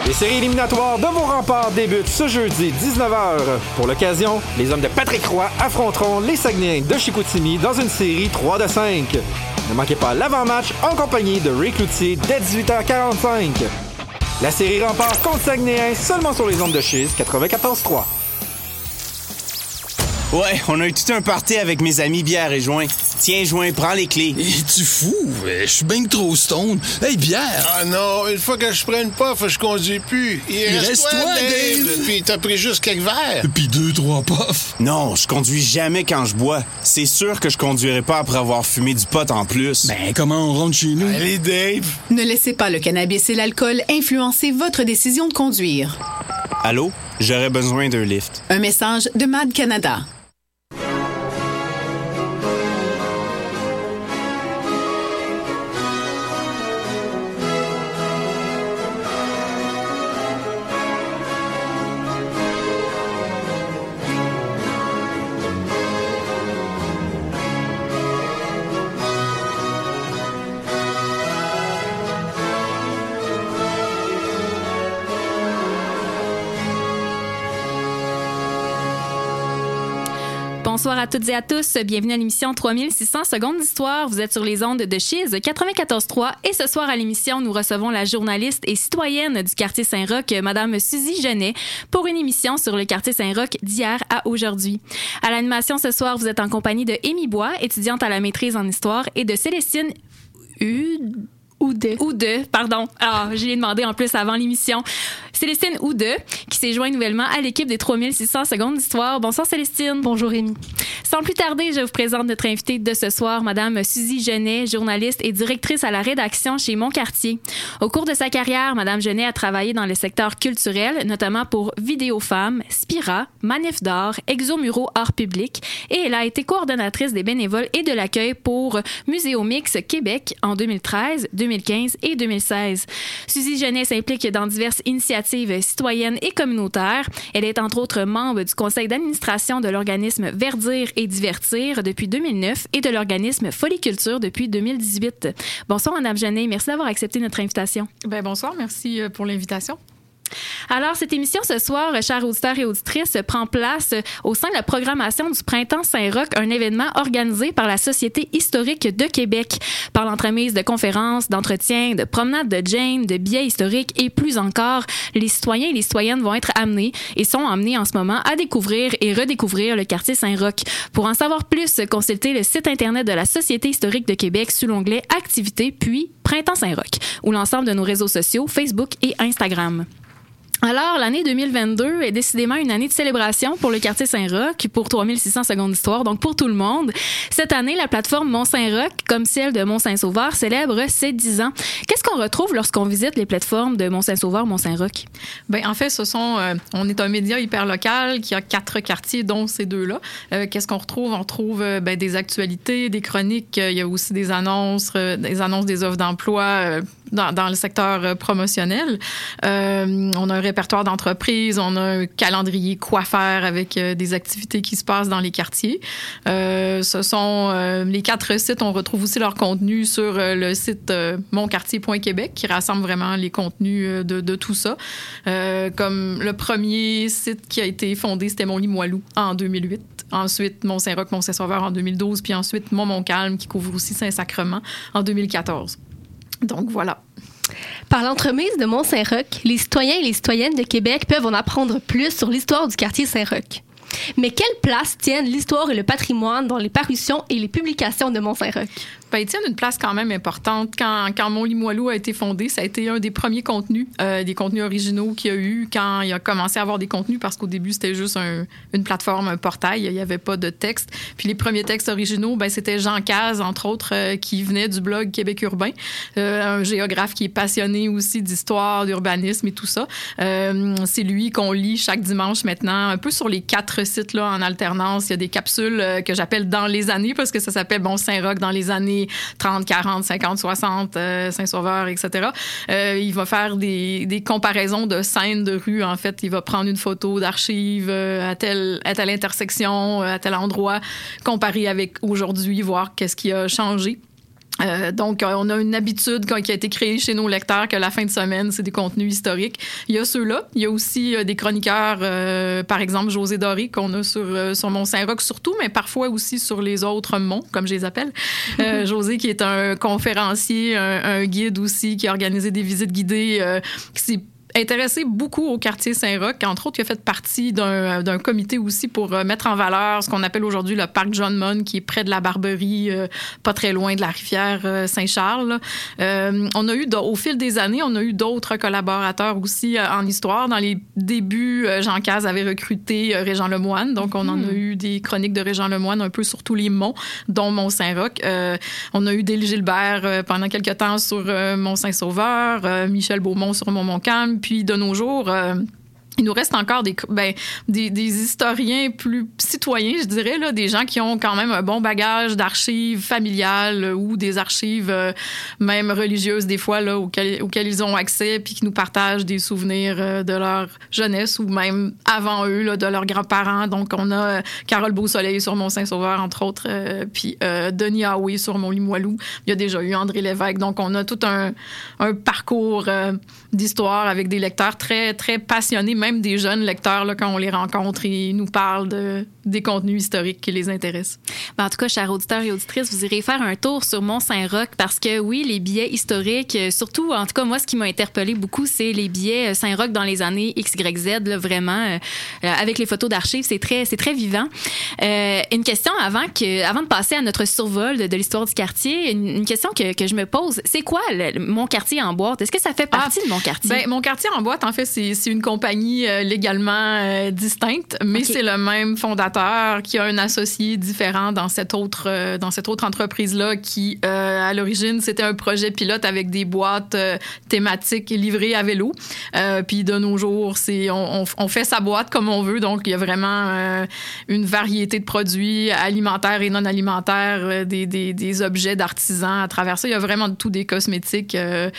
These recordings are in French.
Les séries éliminatoires de vos remparts débutent ce jeudi 19h. Pour l'occasion, les hommes de Patrick Roy affronteront les Saguenayens de Chicoutimi dans une série 3 de 5. Ne manquez pas l'avant-match en compagnie de Ray Cloutier dès 18h45. La série Remparts contre Saguenayens seulement sur les ondes de Chiz 94.3. Ouais, on a eu tout un party avec mes amis bière et joint. Tiens, joint, prends les clés. Es-tu fou? Je suis bien trop stone. Hey, bière! Ah non, une fois que je prenne pas, je conduis plus. Il reste toi, Dave! Puis t'as pris juste quelques verres. Puis 2-3 puffs. Non, je conduis jamais quand je bois. C'est sûr que je conduirai pas après avoir fumé du pot en plus. Ben, comment on rentre chez nous? Allez, Dave! Ne laissez pas le cannabis et l'alcool influencer votre décision de conduire. Allô? J'aurais besoin d'un lift. Un message de MAD Canada. Bonsoir à toutes et à tous. Bienvenue à l'émission 3600 secondes d'histoire. Vous êtes sur les ondes de Chiz 94.3 et ce soir à l'émission, nous recevons la journaliste et citoyenne du quartier Saint-Roch, Madame Suzy Genet, pour une émission sur le quartier Saint-Roch d'hier à aujourd'hui. À l'animation ce soir, vous êtes en compagnie de Émy Bois, étudiante à la maîtrise en histoire, et de Célestine Oude, pardon. Ah, je l'ai demandé en plus avant l'émission. Célestine Oude, qui s'est jointe nouvellement à l'équipe des 3600 secondes d'histoire. Bonsoir Célestine. Bonjour Rémi. Sans plus tarder, je vous présente notre invitée de ce soir, Madame Suzy Genet, journaliste et directrice à la rédaction chez Mon Quartier. Au cours de sa carrière, Madame Genet a travaillé dans le secteur culturel, notamment pour Vidéo Femmes, Spira, Manif d'art, Exomuro Art Public, et elle a été coordonnatrice des bénévoles et de l'accueil pour Muséomix Québec en 2013, 2015 et 2016. Suzy Genet s'implique dans diverses initiatives citoyennes et communautaires. Elle est entre autres membre du conseil d'administration de l'organisme Verdir et Divertir depuis 2009 et de l'organisme Foliculture depuis 2018. Bonsoir Madame Genet, merci d'avoir accepté notre invitation. Ben bonsoir, merci pour l'invitation. Alors, cette émission ce soir, chers auditeurs et auditrices, prend place au sein de la programmation du Printemps Saint-Roch, un événement organisé par la Société historique de Québec, par l'entremise de conférences, d'entretiens, de promenades de Jane, de billets historiques et plus encore. Les citoyens et les citoyennes vont être amenés et sont amenés en ce moment à découvrir et redécouvrir le quartier Saint-Roch. Pour en savoir plus, consultez le site Internet de la Société historique de Québec sous l'onglet Activités, puis Printemps Saint-Roch, ou l'ensemble de nos réseaux sociaux, Facebook et Instagram. Alors, l'année 2022 est décidément une année de célébration pour le quartier Saint-Roch, pour 3600 secondes d'histoire, donc pour tout le monde. Cette année, la plateforme Mont-Saint-Roch, comme celle de Mont-Saint-Sauveur, célèbre ses 10 ans. Qu'est-ce qu'on retrouve lorsqu'on visite les plateformes de Mont-Saint-Sauveur, Mont-Saint-Roch? Ben en fait, on est un média hyper local qui a 4 quartiers, dont ces deux-là. Qu'est-ce qu'on retrouve? On retrouve des actualités, des chroniques. Il y a aussi des annonces des offres d'emploi dans le secteur promotionnel. On a un répertoire d'entreprises, on a un calendrier quoi faire avec des activités qui se passent dans les quartiers. Ce sont les 4 sites, on retrouve aussi leur contenu sur le site monquartier.québec qui rassemble vraiment les contenus de tout ça. Comme le premier site qui a été fondé, c'était Mont-Limoilou en 2008. Ensuite, Mont-Saint-Roch, Mont-Saint-Sauveur en 2012, puis ensuite Mont-Montcalm qui couvre aussi Saint-Sacrement en 2014. Donc voilà. Par l'entremise de Mont-Saint-Roch, les citoyens et les citoyennes de Québec peuvent en apprendre plus sur l'histoire du quartier Saint-Roch. Mais quelle place tiennent l'histoire et le patrimoine dans les parutions et les publications de Mont-Saint-Roch? Ben, ils tiennent une place quand même importante. Quand Mont-Limoilou a été fondé, ça a été un des premiers contenus, des contenus originaux qu'il y a eu quand il a commencé à avoir des contenus, parce qu'au début, c'était juste une plateforme, un portail. Il n'y avait pas de texte. Puis les premiers textes originaux, c'était Jean Caz, entre autres, qui venait du blog Québec urbain, un géographe qui est passionné aussi d'histoire, d'urbanisme et tout ça. C'est lui qu'on lit chaque dimanche maintenant, un peu sur les 4 sites là, en alternance. Il y a des capsules que j'appelle dans les années, parce que ça s'appelle Saint-Roch dans les années 30, 40, 50, 60, Saint-Sauveur, etc. Il va faire des comparaisons de scènes de rue. En fait, il va prendre une photo d'archives à telle intersection, à tel endroit, comparer avec aujourd'hui, voir qu'est-ce qui a changé. Donc, on a une habitude qui a été créée chez nos lecteurs que la fin de semaine, c'est des contenus historiques. Il y a ceux-là. Il y a aussi des chroniqueurs, par exemple José Doré, qu'on a sur Mont-Saint-Roch surtout, mais parfois aussi sur les autres monts, comme je les appelle. José, qui est un conférencier, un guide aussi, qui a organisé des visites guidées, qui s'est intéressé beaucoup au quartier Saint-Roch. Entre autres, il a fait partie d'un comité aussi pour mettre en valeur ce qu'on appelle aujourd'hui le parc John Munn, qui est près de la Barberie, pas très loin de la rivière Saint-Charles. On a eu, au fil des années, on a eu d'autres collaborateurs aussi en histoire. Dans les débuts, Jean Caz avait recruté Régent Lemoine. Donc, on en a eu des chroniques de Régent Lemoine un peu sur tous les monts, dont Mont-Saint-Roch. On a eu Délie Gilbert pendant quelques temps sur Mont-Saint-Sauveur, Michel Beaumont sur Mont-Montcalm. Puis de nos jours, il nous reste encore des historiens plus citoyens, je dirais, là, des gens qui ont quand même un bon bagage d'archives familiales ou des archives même religieuses des fois là, auxquelles ils ont accès puis qui nous partagent des souvenirs de leur jeunesse ou même avant eux, là, de leurs grands-parents. Donc, on a Carole Beausoleil sur Mont-Saint-Sauveur, entre autres, puis Denis Haoué sur Mont-Limoilou. Il y a déjà eu André Lévesque. Donc, on a tout un parcours d'histoire avec des lecteurs très, très passionnés, même des jeunes lecteurs, là, quand on les rencontre, ils nous parlent des contenus historiques qui les intéressent. En tout cas, chers auditeurs et auditrices, vous irez faire un tour sur Mont-Saint-Roch parce que, oui, les billets historiques, surtout, en tout cas, moi, ce qui m'a interpellé beaucoup, c'est les billets Saint-Roch dans les années XYZ, là, vraiment, avec les photos d'archives, c'est très vivant. Une question avant de passer à notre survol de l'histoire du quartier, une question que je me pose, c'est quoi Mon quartier en boîte? Est-ce que ça fait partie de Mon quartier? Ben, Mon quartier en boîte, en fait, c'est une compagnie légalement distincte, mais c'est le même fondateur qui a un associé différent dans cette autre entreprise-là qui, à l'origine, c'était un projet pilote avec des boîtes thématiques livrées à vélo. Puis de nos jours, on fait sa boîte comme on veut, donc il y a vraiment une variété de produits alimentaires et non alimentaires, des objets d'artisans à travers ça. Il y a vraiment de tout, des cosmétiques.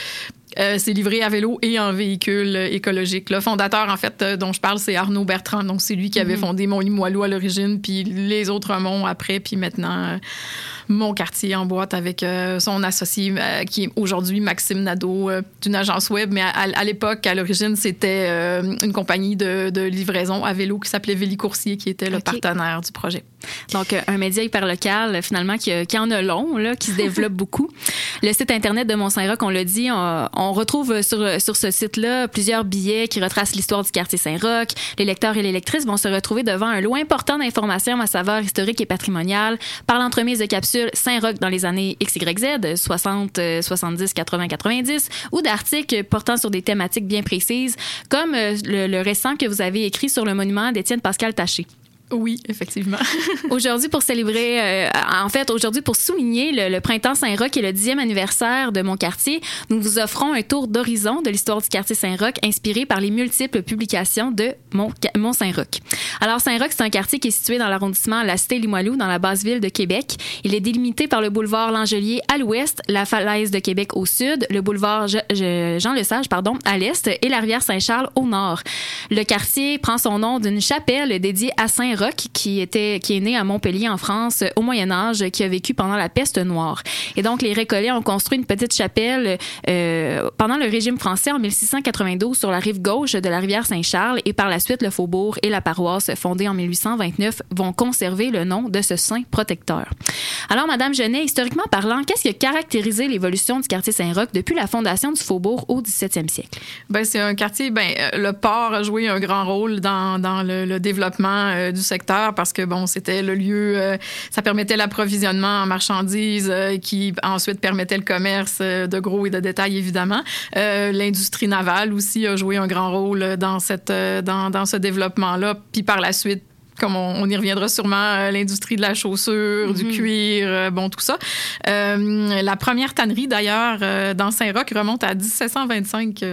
C'est livré à vélo et en véhicule écologique. Le fondateur, en fait, dont je parle, c'est Arnaud Bertrand. Donc, c'est lui qui avait fondé Mont-Limoilou à l'origine, puis les autres monts après, puis maintenant Mon quartier en boîte avec son associé qui est aujourd'hui Maxime Nadeau d'une agence web. Mais à l'époque, à l'origine, c'était une compagnie de livraison à vélo qui s'appelait Vélicoursier, qui était le partenaire du projet. Donc, un média hyper local, finalement, qui en a long, là, qui se développe beaucoup. Le site Internet de Mont-Saint-Roch, on l'a dit, on retrouve sur ce site-là plusieurs billets qui retracent l'histoire du quartier Saint-Roch. Les lecteurs et les lectrices vont se retrouver devant un lot important d'informations à saveur historique et patrimoniale par l'entremise de capsules Saint-Roch dans les années XYZ, 60, 70, 80, 90, ou d'articles portant sur des thématiques bien précises, comme le récent que vous avez écrit sur le monument d'Étienne Pascal Taché. Oui, effectivement. Aujourd'hui, pour célébrer, aujourd'hui, pour souligner le Printemps Saint-Roch et le 10e anniversaire de Mon quartier, nous vous offrons un tour d'horizon de l'histoire du quartier Saint-Roch inspiré par les multiples publications de Mont-Saint-Roch. Alors, Saint-Roch, c'est un quartier qui est situé dans l'arrondissement La Cité-Limoilou, dans la basse ville de Québec. Il est délimité par le boulevard Langelier à l'ouest, la falaise de Québec au sud, le boulevard Jean-Lesage, à l'est, et la rivière Saint-Charles au nord. Le quartier prend son nom d'une chapelle dédiée à Saint-Roch, qui est né à Montpellier en France au Moyen-Âge, qui a vécu pendant la peste noire. Et donc, les Récollets ont construit une petite chapelle pendant le régime français en 1692 sur la rive gauche de la rivière Saint-Charles, et par la suite, le faubourg et la paroisse, fondée en 1829, vont conserver le nom de ce saint protecteur. Alors, Madame Genet, historiquement parlant, qu'est-ce qui a caractérisé l'évolution du quartier Saint-Roch depuis la fondation du faubourg au 17e siècle? Ben, c'est un quartier, le port a joué un grand rôle dans le développement du secteur parce que, c'était le lieu, ça permettait l'approvisionnement en marchandises qui ensuite permettait le commerce de gros et de détail, évidemment. L'industrie navale aussi a joué un grand rôle dans ce développement-là. Puis par la suite, comme on y reviendra sûrement, l'industrie de la chaussure, du cuir, tout ça. La première tannerie, d'ailleurs, dans Saint-Roch remonte à 1725,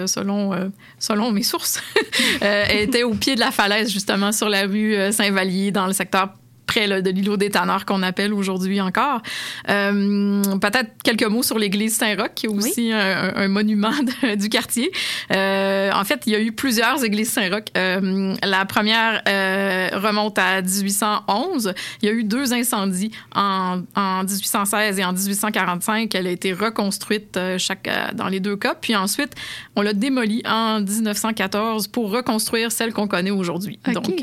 selon mes sources. Elle était au pied de la falaise, justement, sur la rue Saint-Vallier, dans le secteur près là, de l'îlot des Tanneurs qu'on appelle aujourd'hui encore. Peut-être quelques mots sur l'église Saint-Roch, qui est aussi un monument du quartier. En fait, il y a eu plusieurs églises Saint-Roch. La première remonte à 1811. Il y a eu 2 incendies en 1816 et en 1845. Elle a été reconstruite dans les 2 cas. Puis ensuite, on l'a démolie en 1914 pour reconstruire celle qu'on connaît aujourd'hui. Okay. Donc,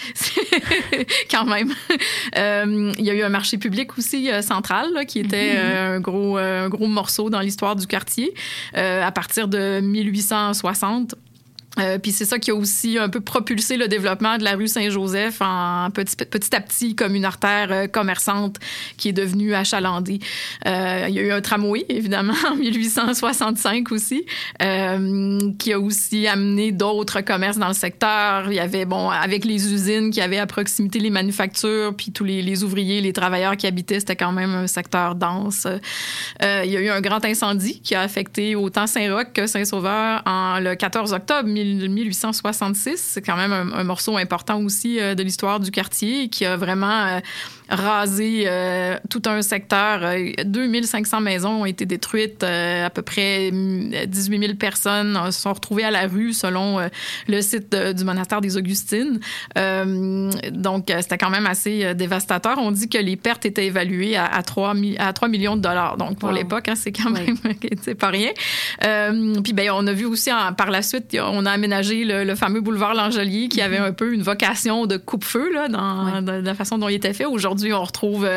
quand même. Il y a eu un marché public aussi central là, qui était un gros morceau dans l'histoire du quartier à partir de 1860. Puis c'est ça qui a aussi un peu propulsé le développement de la rue Saint-Joseph en petit à petit comme une artère commerçante qui est devenue achalandée. Il y a eu un tramway, évidemment, en 1865 aussi, qui a aussi amené d'autres commerces dans le secteur. Il y avait, avec les usines qui avaient à proximité les manufactures, puis tous les ouvriers, les travailleurs qui habitaient, c'était quand même un secteur dense. Il y a eu un grand incendie qui a affecté autant Saint-Roch que Saint-Sauveur le 14 octobre 1866. C'est quand même un morceau important aussi de l'histoire du quartier qui a vraiment rasé tout un secteur. 2500 maisons ont été détruites. À peu près 18 000 personnes se sont retrouvées à la rue selon le site du monastère des Augustines. Donc, c'était quand même assez dévastateur. On dit que les pertes étaient évaluées à 3 millions de dollars. Donc, pour l'époque, c'est quand même c'est pas rien. Puis, on a vu aussi par la suite, on a aménagé le fameux boulevard Langelier qui avait un peu une vocation de coupe-feu là, dans la façon dont il était fait. Aujourd'hui, on retrouve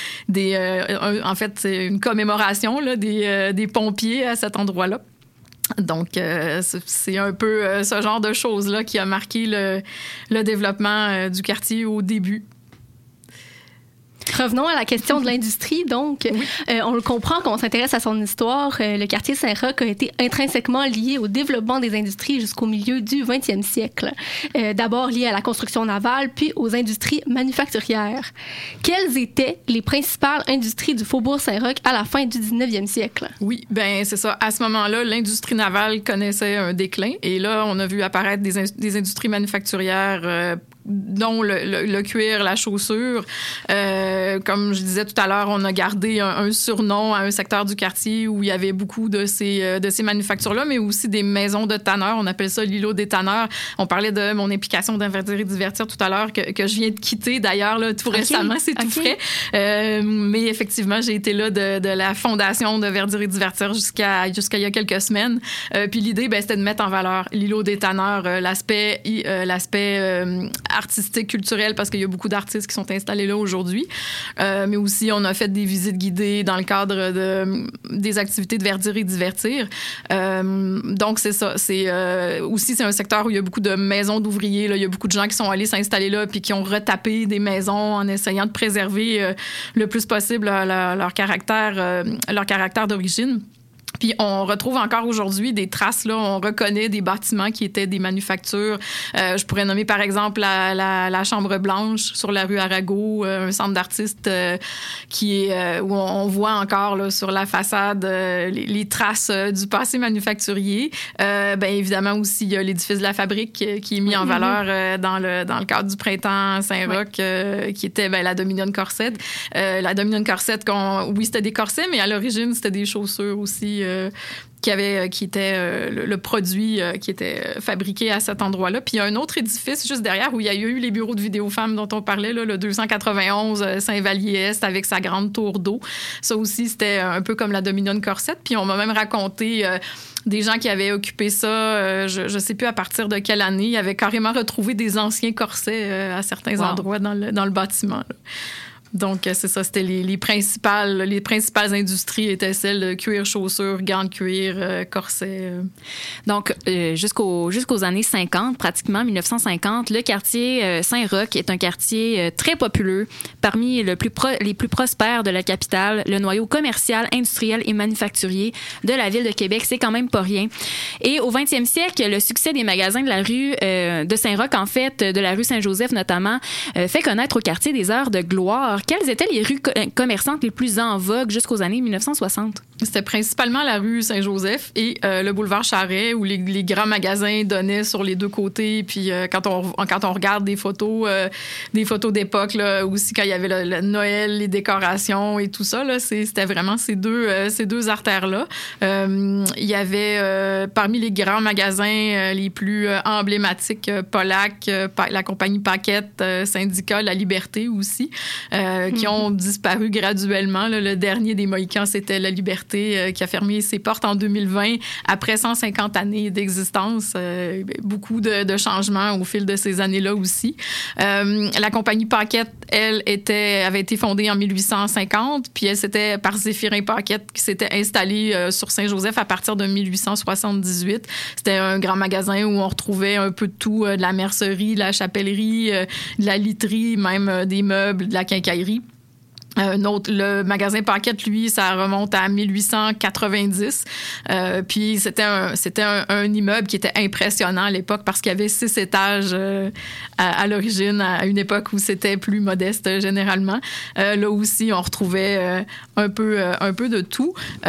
en fait, c'est une commémoration là, des pompiers à cet endroit-là. Donc, c'est un peu ce genre de choses-là qui a marqué le développement du quartier au début. Revenons à la question de l'industrie. Donc, on le comprend quand on s'intéresse à son histoire. Le quartier Saint-Roch a été intrinsèquement lié au développement des industries jusqu'au milieu du 20e siècle. D'abord lié à la construction navale, puis aux industries manufacturières. Quelles étaient les principales industries du faubourg Saint-Roch à la fin du 19e siècle? Oui, c'est ça. À ce moment-là, l'industrie navale connaissait un déclin. Et là, on a vu apparaître des industries manufacturières dont le cuir, la chaussure. Comme je disais tout à l'heure, on a gardé un surnom à un secteur du quartier où il y avait beaucoup de ces manufactures-là, mais aussi des maisons de tanneurs. On appelle ça l'îlot des tanneurs. On parlait de mon implication d'Inverdir et Divertir tout à l'heure, que je viens de quitter d'ailleurs, là, tout récemment, c'est tout frais. Mais effectivement, j'ai été là de la fondation de Verdir et Divertir jusqu'à il y a quelques semaines. Puis l'idée, c'était de mettre en valeur l'îlot des tanneurs, l'aspect artistique, culturel, parce qu'il y a beaucoup d'artistes qui sont installés là aujourd'hui. Mais aussi, on a fait des visites guidées dans le cadre des activités de Verdir et Divertir. Donc, c'est ça. C'est un secteur où il y a beaucoup de maisons d'ouvriers. Là. Il y a beaucoup de gens qui sont allés s'installer là puis qui ont retapé des maisons en essayant de préserver le plus possible leur caractère d'origine. Puis on retrouve encore aujourd'hui des traces, là, on reconnaît des bâtiments qui étaient des manufactures. Je pourrais nommer par exemple la Chambre Blanche sur la rue Arago, un centre d'artistes où on voit encore là, sur la façade les traces du passé manufacturier. Évidemment aussi, il y a l'édifice de la Fabrique qui est mis en valeur dans le cadre du Printemps Saint-Roch, qui était la Dominion Corset. La Dominion Corset, c'était des corsets, mais à l'origine, c'était des chaussures aussi qui était le produit qui était fabriqué à cet endroit-là. Puis il y a un autre édifice juste derrière où il y a eu les bureaux de Vidéofemmes dont on parlait, là, le 291 Saint-Vallier-Est avec sa grande tour d'eau. Ça aussi, c'était un peu comme la Dominion Corset. Puis on m'a même raconté des gens qui avaient occupé ça, je sais plus à partir de quelle année, ils avaient carrément retrouvé des anciens corsets à certains endroits dans le bâtiment, là. Donc, c'est ça, c'était les principales industries étaient celles de cuir, chaussures, gants de cuir, corsets. Donc, jusqu'aux années 50, pratiquement 1950, le quartier Saint-Roch est un quartier très populeux, parmi les plus prospères de la capitale, le noyau commercial, industriel et manufacturier de la ville de Québec. C'est quand même pas rien. Et au 20e siècle, le succès des magasins de la rue de Saint-Roch, en fait, de la rue Saint-Joseph notamment, fait connaître au quartier des heures de gloire quelles étaient les rues commerçantes les plus en vogue jusqu'aux années 1960? C'était principalement la rue Saint-Joseph et le boulevard Charest, où les grands magasins donnaient sur les deux côtés. Puis quand on regarde des photos d'époque, là, aussi quand il y avait le Noël, les décorations et tout ça, là, c'était vraiment ces deux artères-là. Il y avait parmi les grands magasins les plus emblématiques, Polac, la compagnie Paquette, Syndicat, La Liberté aussi, qui ont disparu graduellement. Là. Le dernier des Mohicans, c'était La Liberté, qui a fermé ses portes en 2020 après 150 années d'existence. Beaucoup de changements au fil de ces années-là aussi. La compagnie Paquette, elle, avait été fondée en 1850, puis elle s'était, par Zéphirin Paquette, qui s'était installé sur Saint-Joseph à partir de 1878. C'était un grand magasin où on retrouvait un peu de tout, de la mercerie, de la chapellerie, de la literie, même des meubles, de la quincaillerie. Le magasin Paquette, lui, ça remonte à 1890. Puis c'était un immeuble qui était impressionnant à l'époque parce qu'il y avait 6 étages à l'origine, à une époque où c'était plus modeste généralement. Là aussi, on retrouvait un peu de tout.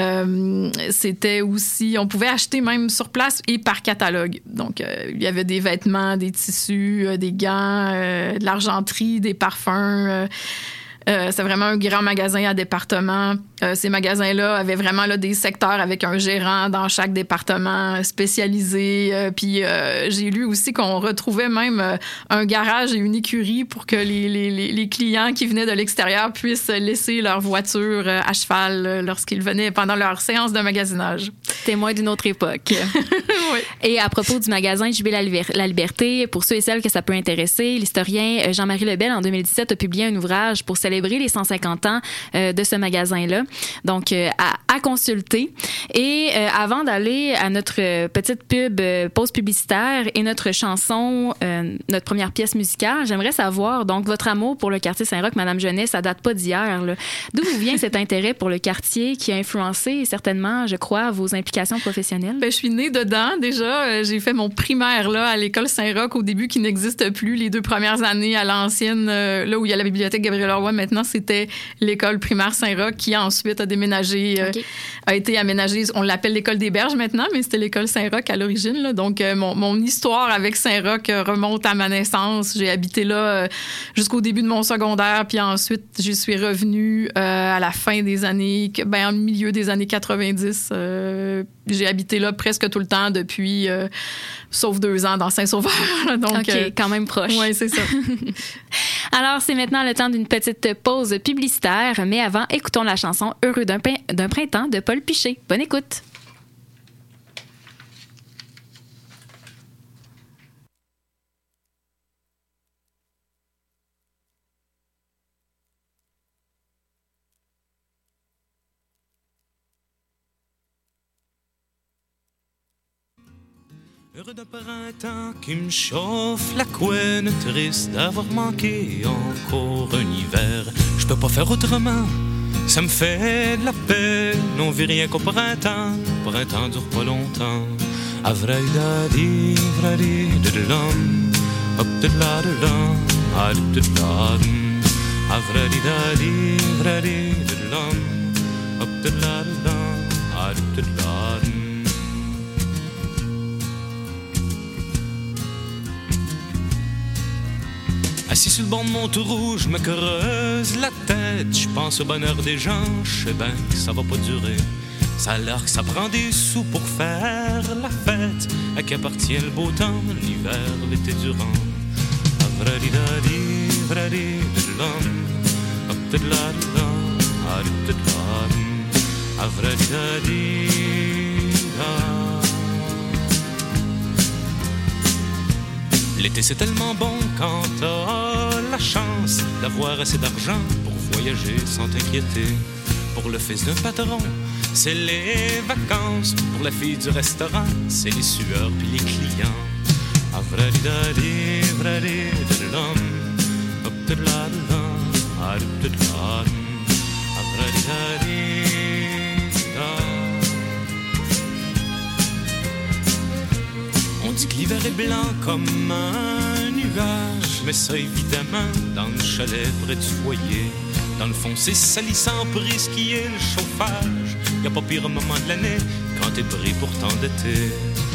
C'était aussi, on pouvait acheter même sur place et par catalogue. Donc, il y avait des vêtements, des tissus, des gants, de l'argenterie, des parfums. C'est vraiment un grand magasin à département. Ces magasins-là avaient vraiment là, des secteurs avec un gérant dans chaque département spécialisé. Puis j'ai lu aussi qu'on retrouvait même un garage et une écurie pour que les clients qui venaient de l'extérieur puissent laisser leur voiture à cheval lorsqu'ils venaient pendant leur séance de magasinage. Témoin d'une autre époque. Oui. Et à propos du magasin JB La Liberté, pour ceux et celles que ça peut intéresser, l'historien Jean-Marie Lebel, en 2017, a publié un ouvrage pour célébrer les 150 ans de ce magasin-là. Donc, à consulter. Et avant d'aller à notre petite pause publicitaire et notre chanson, notre première pièce musicale, j'aimerais savoir, donc, votre amour pour le quartier Saint-Roch, Madame Genet, ça date pas d'hier, là. D'où vous vient cet intérêt pour le quartier qui a influencé certainement, je crois, vos implications professionnelles? Ben, je suis née dedans, déjà. J'ai fait mon primaire, là, à l'école Saint-Roch, au début, qui n'existe plus. Les 2 premières années à l'ancienne, là où il y a la bibliothèque Gabriel-Leroy, maintenant, c'était l'école primaire Saint-Roch qui ensuite a déménagé, a été aménagée. On l'appelle l'école des Berges maintenant, mais c'était l'école Saint-Roch à l'origine. Là. Donc, mon histoire avec Saint-Roch remonte à ma naissance. J'ai habité là jusqu'au début de mon secondaire, puis ensuite, j'y suis revenue à la fin des années, en milieu des années 90. J'ai habité là presque tout le temps depuis, sauf 2 ans dans Saint-Sauveur. Donc, OK, quand même proche. Oui, c'est ça. Alors, c'est maintenant le temps d'une petite pause publicitaire, mais avant, écoutons la chanson « Heureux d'un printemps » de Paul Piché. Bonne écoute! Heureux d'un printemps qui me chauffe la couenne, triste d'avoir manqué encore un hiver. Je peux pas faire autrement, ça me fait de la peine. On vit rien qu'au printemps, le printemps dure pas longtemps. Avraïdadi, vradi, didilam, hop didiladidam, adididadam. Avraïdadi, vradi, didilam, hop didiladidam, adididadam. Assis sur le banc de mon trou, je me creuse la tête. Je pense au bonheur des gens, je sais bien que ça va pas durer. Ça a l'air que ça prend des sous pour faire la fête. À qui appartient le beau temps, l'hiver, l'été durant. Avradidadi, vradididilam, aptidladidam, adididlam, avradidadi. L'été c'est tellement bon quand t'as la chance d'avoir assez d'argent pour voyager sans t'inquiéter. Pour le fils d'un patron, c'est les vacances. Pour la fille du restaurant, c'est les sueurs puis les clients. Avradidadi, vradididilam, aptidladidam, adididlam, avradidadi. On dit que l'hiver est blanc comme un nuage, mais ça évidemment dans le chalet près du foyer. Dans le fond, c'est salissant pour risquer le chauffage. Y a pas pire moment de l'année quand t'es pris pour t'endetter.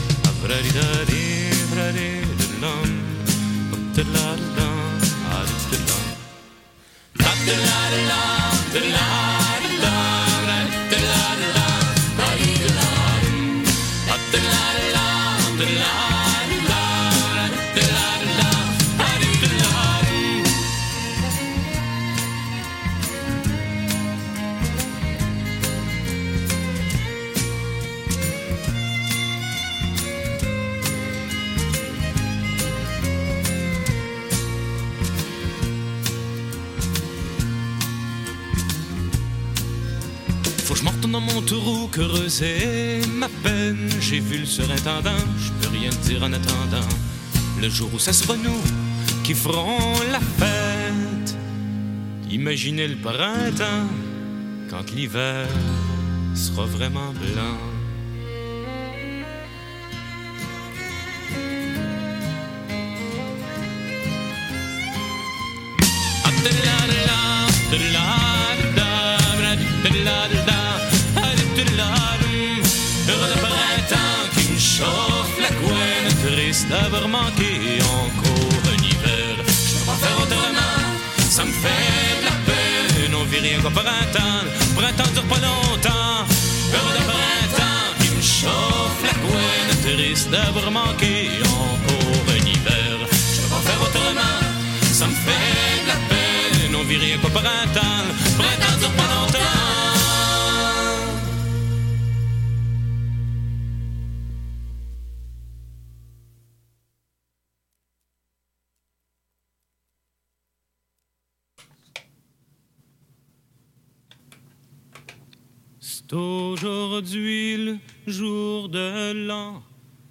Faut que je m'en retourne dans mon taureau, creuser ma peine. J'ai vu le surintendant, je peux rien te dire en attendant. Le jour où ça sera nous qui ferons la fête. Imaginez le printemps quand l'hiver sera vraiment blanc. D'avoir manqué encore un hiver. Je peux pas faire autrement, ça me fait de la peine. On vit rien qu'au printemps, le printemps dure pas longtemps. Heureux de printemps qui me chauffe la couenne. Triste d'avoir manqué encore un hiver. Je peux pas faire autrement, ça me fait de la peine. On vit rien qu'au printemps, le printemps dure pas longtemps. C'est aujourd'hui le jour de l'an.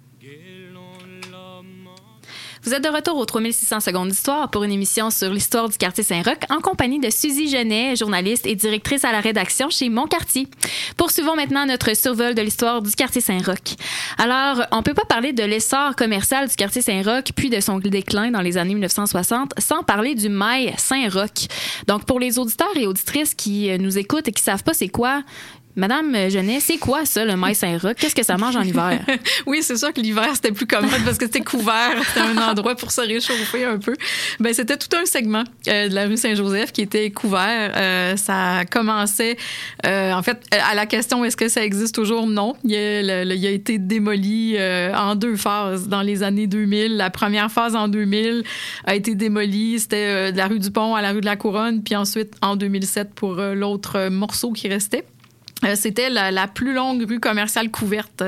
Vous êtes de retour aux 3600 secondes d'histoire pour une émission sur l'histoire du quartier Saint-Roch en compagnie de Suzy Genet, journaliste et directrice à la rédaction chez Mon Quartier. Poursuivons maintenant notre survol de l'histoire du quartier Saint-Roch. Alors, on peut pas parler de l'essor commercial du quartier Saint-Roch puis de son déclin dans les années 1960 sans parler du mail Saint-Roch. Donc, pour les auditeurs et auditrices qui nous écoutent et qui savent pas c'est quoi, Madame Genet, c'est quoi ça, le mail Saint-Roch? Qu'est-ce que ça mange en hiver? Oui, c'est sûr que l'hiver, c'était plus commode parce que c'était couvert. C'était un endroit pour se réchauffer un peu. Ben, c'était tout un segment de la rue Saint-Joseph qui était couvert. Ça commençait, en fait, à la question est-ce que ça existe toujours? Non. Il a été démoli en deux phases dans les années 2000. La première phase en 2000 a été démolie. C'était de la rue du Pont à la rue de la Couronne. Puis ensuite, en 2007, pour l'autre morceau qui restait. C'était la plus longue rue commerciale couverte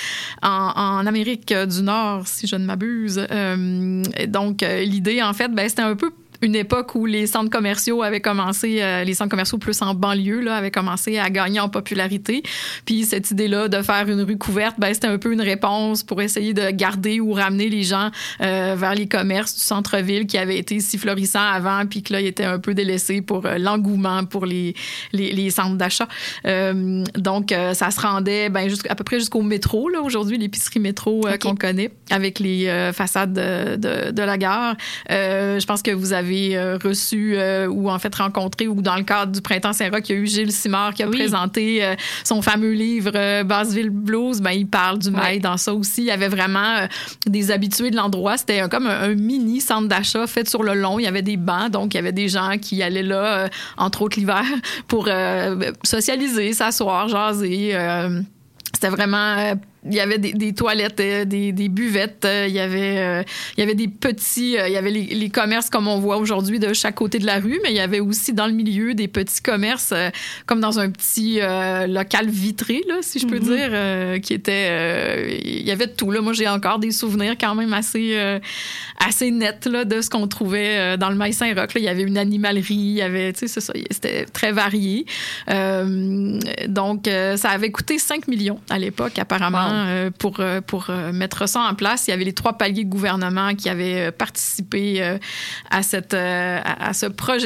en Amérique du Nord, si je ne m'abuse. Donc, l'idée, en fait, c'était un peu une époque où les centres commerciaux avaient commencé, les centres commerciaux plus en banlieue, là, avaient commencé à gagner en popularité. Puis cette idée-là de faire une rue couverte, c'était un peu une réponse pour essayer de garder ou ramener les gens vers les commerces du centre-ville qui avaient été si florissants avant, puis que là, ils étaient un peu délaissés pour l'engouement pour les centres d'achat. Donc, ça se rendait à peu près jusqu'au métro, là, aujourd'hui, l'épicerie métro qu'on connaît, avec les façades de la gare. Je pense que vous avez reçu ou en fait rencontré, ou dans le cadre du Printemps Saint-Roch, il y a eu Gilles Simard qui a présenté son fameux livre Basseville Blues. Il parle du mail dans ça aussi. Il y avait vraiment des habitués de l'endroit. C'était comme un mini centre d'achat fait sur le long. Il y avait des bancs, donc il y avait des gens qui allaient là, entre autres l'hiver, pour socialiser, s'asseoir, jaser. C'était vraiment... il y avait des toilettes, des buvettes, il y avait des petits... il y avait les commerces comme on voit aujourd'hui de chaque côté de la rue, mais il y avait aussi dans le milieu des petits commerces, comme dans un petit local vitré, là, si je peux dire, qui était... il y avait de tout. Là. Moi, j'ai encore des souvenirs quand même assez nets là, de ce qu'on trouvait dans le Mail Saint-Roch. Là. Il y avait une animalerie, il y avait... Tu sais, c'est ça, c'était très varié. Donc, ça avait coûté 5 millions à l'époque, apparemment. Pour mettre ça en place. Il y avait les 3 paliers de gouvernement qui avaient participé à ce projet-là.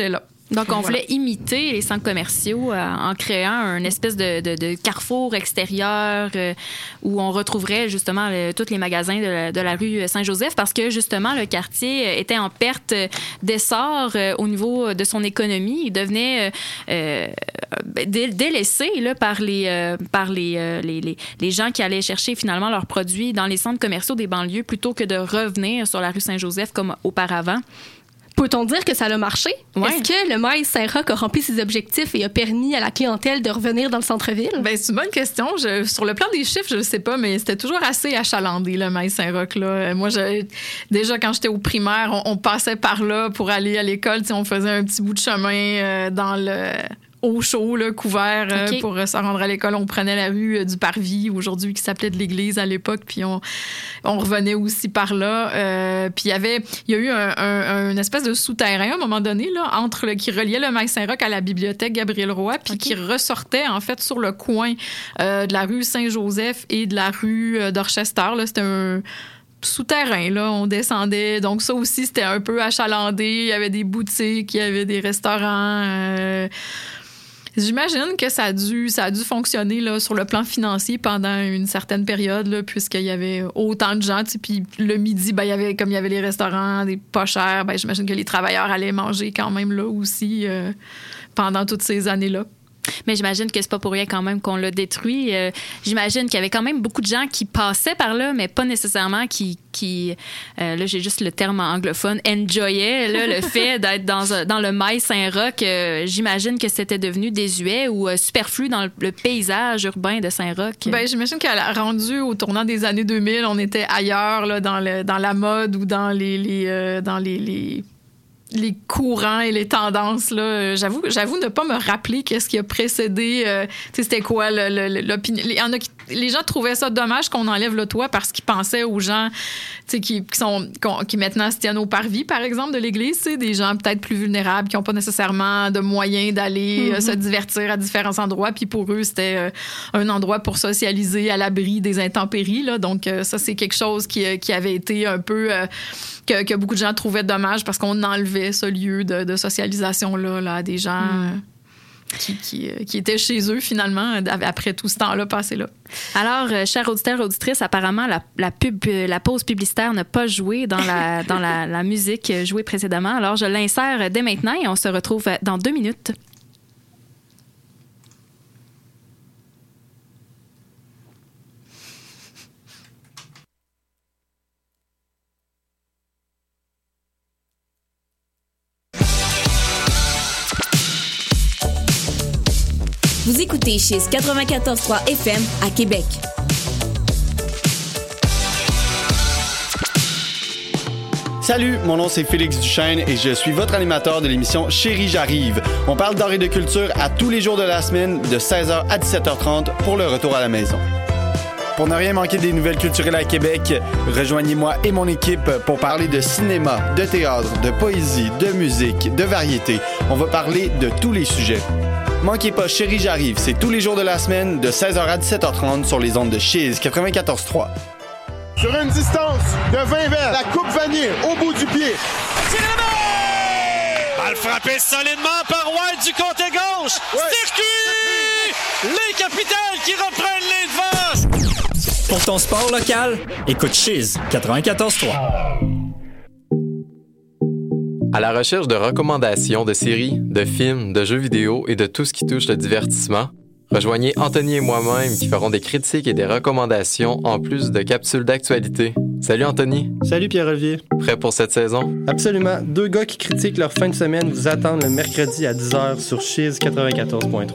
Donc, on voulait imiter les centres commerciaux en créant une espèce de carrefour extérieur où on retrouverait justement tous les magasins de la rue Saint-Joseph parce que justement, le quartier était en perte d'essor au niveau de son économie. Il devenait délaissé là, par les gens qui allaient chercher finalement leurs produits dans les centres commerciaux des banlieues plutôt que de revenir sur la rue Saint-Joseph comme auparavant. Peut-on dire que ça a marché? Ouais. Est-ce que le maïs Saint-Roch a rempli ses objectifs et a permis à la clientèle de revenir dans le centre-ville? Ben, c'est une bonne question. Sur le plan des chiffres, je ne sais pas, mais c'était toujours assez achalandé, le maïs Saint-Roch. Là. Moi, déjà, quand j'étais au primaire, on passait par là pour aller à l'école. On faisait un petit bout de chemin dans le... au chaud, là, couvert pour se rendre à l'école. On prenait la rue du Parvis, aujourd'hui, qui s'appelait de l'Église à l'époque, puis on revenait aussi par là. Puis il y a eu une espèce de souterrain à un moment donné, là, qui reliait le maïs Saint-Roch à la bibliothèque Gabriel-Roy, puis qui ressortait, en fait, sur le coin de la rue Saint-Joseph et de la rue d'Orchester. Là, c'était un souterrain, là, on descendait. Donc ça aussi, c'était un peu achalandé. Il y avait des boutiques, il y avait des restaurants... J'imagine que ça a dû fonctionner là, sur le plan financier pendant une certaine période, là, puisqu'il y avait autant de gens. Puis le midi, il y avait les restaurants, des pas chers. J'imagine que les travailleurs allaient manger quand même là aussi pendant toutes ces années-là. Mais j'imagine que c'est pas pour rien quand même qu'on l'a détruit. J'imagine qu'il y avait quand même beaucoup de gens qui passaient par là, mais pas nécessairement qui là, j'ai juste le terme anglophone, enjoyaient là, le fait d'être dans le maïs Saint-Roch. J'imagine que c'était devenu désuet ou superflu dans le paysage urbain de Saint-Roch. J'imagine qu'elle a rendu au tournant des années 2000, on était ailleurs là, dans la mode ou dans les courants et les tendances, là. J'avoue ne pas me rappeler qu'est-ce qui a précédé. C'était quoi l'opinion. Les gens trouvaient ça dommage qu'on enlève le toit parce qu'ils pensaient aux gens qui maintenant se tiennent au parvis, par exemple, de l'église. Des gens peut-être plus vulnérables qui n'ont pas nécessairement de moyens d'aller se divertir à différents endroits. Puis pour eux, c'était un endroit pour socialiser à l'abri des intempéries. Là. Donc ça, c'est quelque chose qui avait été un peu... que beaucoup de gens trouvaient dommage parce qu'on enlevait ce lieu de socialisation-là à des gens qui étaient chez eux, finalement, après tout ce temps-là passé là. Alors, chers auditeurs et auditrices, apparemment, la pause publicitaire n'a pas joué dans la musique jouée précédemment. Alors, je l'insère dès maintenant et on se retrouve dans 2 minutes. Vous écoutez Chiz 94.3 FM à Québec. Salut, mon nom c'est Félix Duchesne et je suis votre animateur de l'émission Chérie, j'arrive. On parle d'art et de culture à tous les jours de la semaine de 16h à 17h30 pour le retour à la maison. Pour ne rien manquer des nouvelles culturelles à Québec, rejoignez-moi et mon équipe pour parler de cinéma, de théâtre, de poésie, de musique, de variété. On va parler de tous les sujets. Manquez pas Chérie, j'arrive, c'est tous les jours de la semaine de 16h à 17h30 sur les ondes de Chiz 94.3. Sur une distance de 20 verres, la coupe vanille au bout du pied. Balle frappée solidement par White du côté gauche. Circuit! Les Capitals qui reprennent les devants. Pour ton sport local, écoute Chiz 94.3. À la recherche de recommandations de séries, de films, de jeux vidéo et de tout ce qui touche le divertissement, rejoignez Anthony et moi-même qui feront des critiques et des recommandations en plus de capsules d'actualité. Salut Anthony. Salut Pierre-Olivier. Prêt pour cette saison? Absolument. 2 gars qui critiquent leur fin de semaine vous attendent le mercredi à 10h sur Chiz 94.3.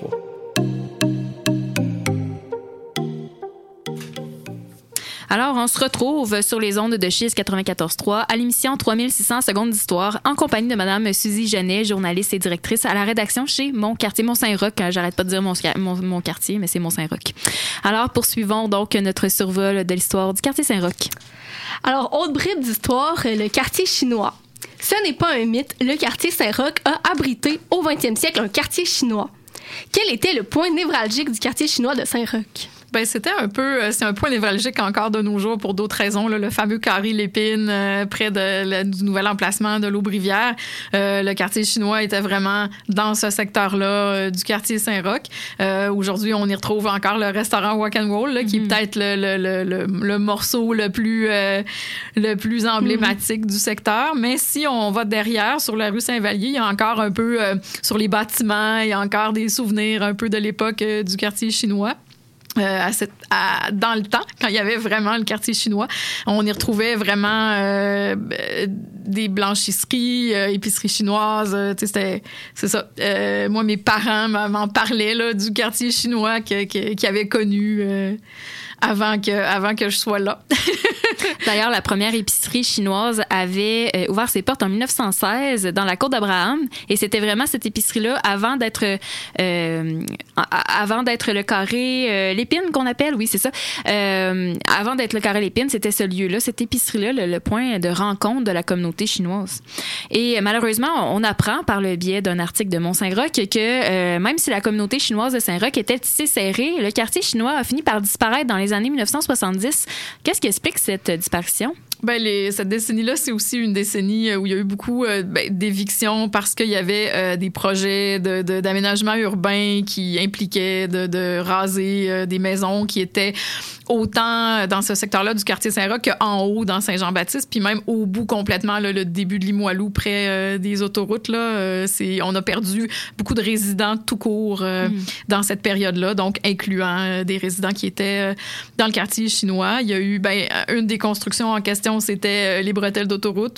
Alors, on se retrouve sur les ondes de Chiz 94.3 à l'émission 3600 secondes d'histoire en compagnie de Madame Suzy Genet, journaliste et directrice à la rédaction chez Mon Quartier, Mont-Saint-Roch. J'arrête pas de dire mon quartier, mais c'est Mont-Saint-Roch. Alors, poursuivons donc notre survol de l'histoire du quartier Saint-Roch. Alors, autre bribe d'histoire, le quartier chinois. Ce n'est pas un mythe, le quartier Saint-Roch a abrité au 20e siècle un quartier chinois. Quel était le point névralgique du quartier chinois de Saint-Roch? Ben, c'est un point névralgique encore de nos jours pour d'autres raisons, là, le fameux carré Lépine près du nouvel emplacement de l'Aubrivière. Le quartier chinois était vraiment dans ce secteur-là du quartier Saint-Roch. Aujourd'hui, on y retrouve encore le restaurant Walk and Roll, là, qui est peut-être le morceau le plus emblématique du secteur. Mais si on va derrière, sur la rue Saint-Vallier, il y a encore un peu, sur les bâtiments, il y a encore des souvenirs un peu de l'époque du quartier chinois. Dans le temps, quand il y avait vraiment le quartier chinois, on y retrouvait vraiment des blanchisseries, épiceries chinoises. C'est ça. Moi, mes parents m'en parlaient là, du quartier chinois qu'ils avaient connu avant que je sois là. D'ailleurs, la première épicerie chinoise avait ouvert ses portes en 1916 dans la cour d'Abraham, et c'était vraiment cette épicerie-là avant d'être le carré Lépine qu'on appelle, oui, c'est ça. Avant d'être le carré Lépine, c'était ce lieu-là, cette épicerie-là, le point de rencontre de la communauté chinoise. Et malheureusement, on apprend par le biais d'un article de Mont-Saint-Roch que même si la communauté chinoise de Saint-Roch était tissée serrée, le quartier chinois a fini par disparaître dans les années 1970. Qu'est-ce qui explique cette disparition? Ben, cette décennie-là, c'est aussi une décennie où il y a eu beaucoup d'évictions parce qu'il y avait des projets d'aménagement urbain qui impliquaient de raser des maisons qui étaient autant dans ce secteur-là du quartier Saint-Roch qu'en haut dans Saint-Jean-Baptiste, puis même au bout complètement, là, le début de Limoilou, près des autoroutes. Là, on a perdu beaucoup de résidents tout court dans cette période-là, donc incluant des résidents qui étaient dans le quartier chinois. Il y a eu une des constructions en question, c'était les bretelles d'autoroute.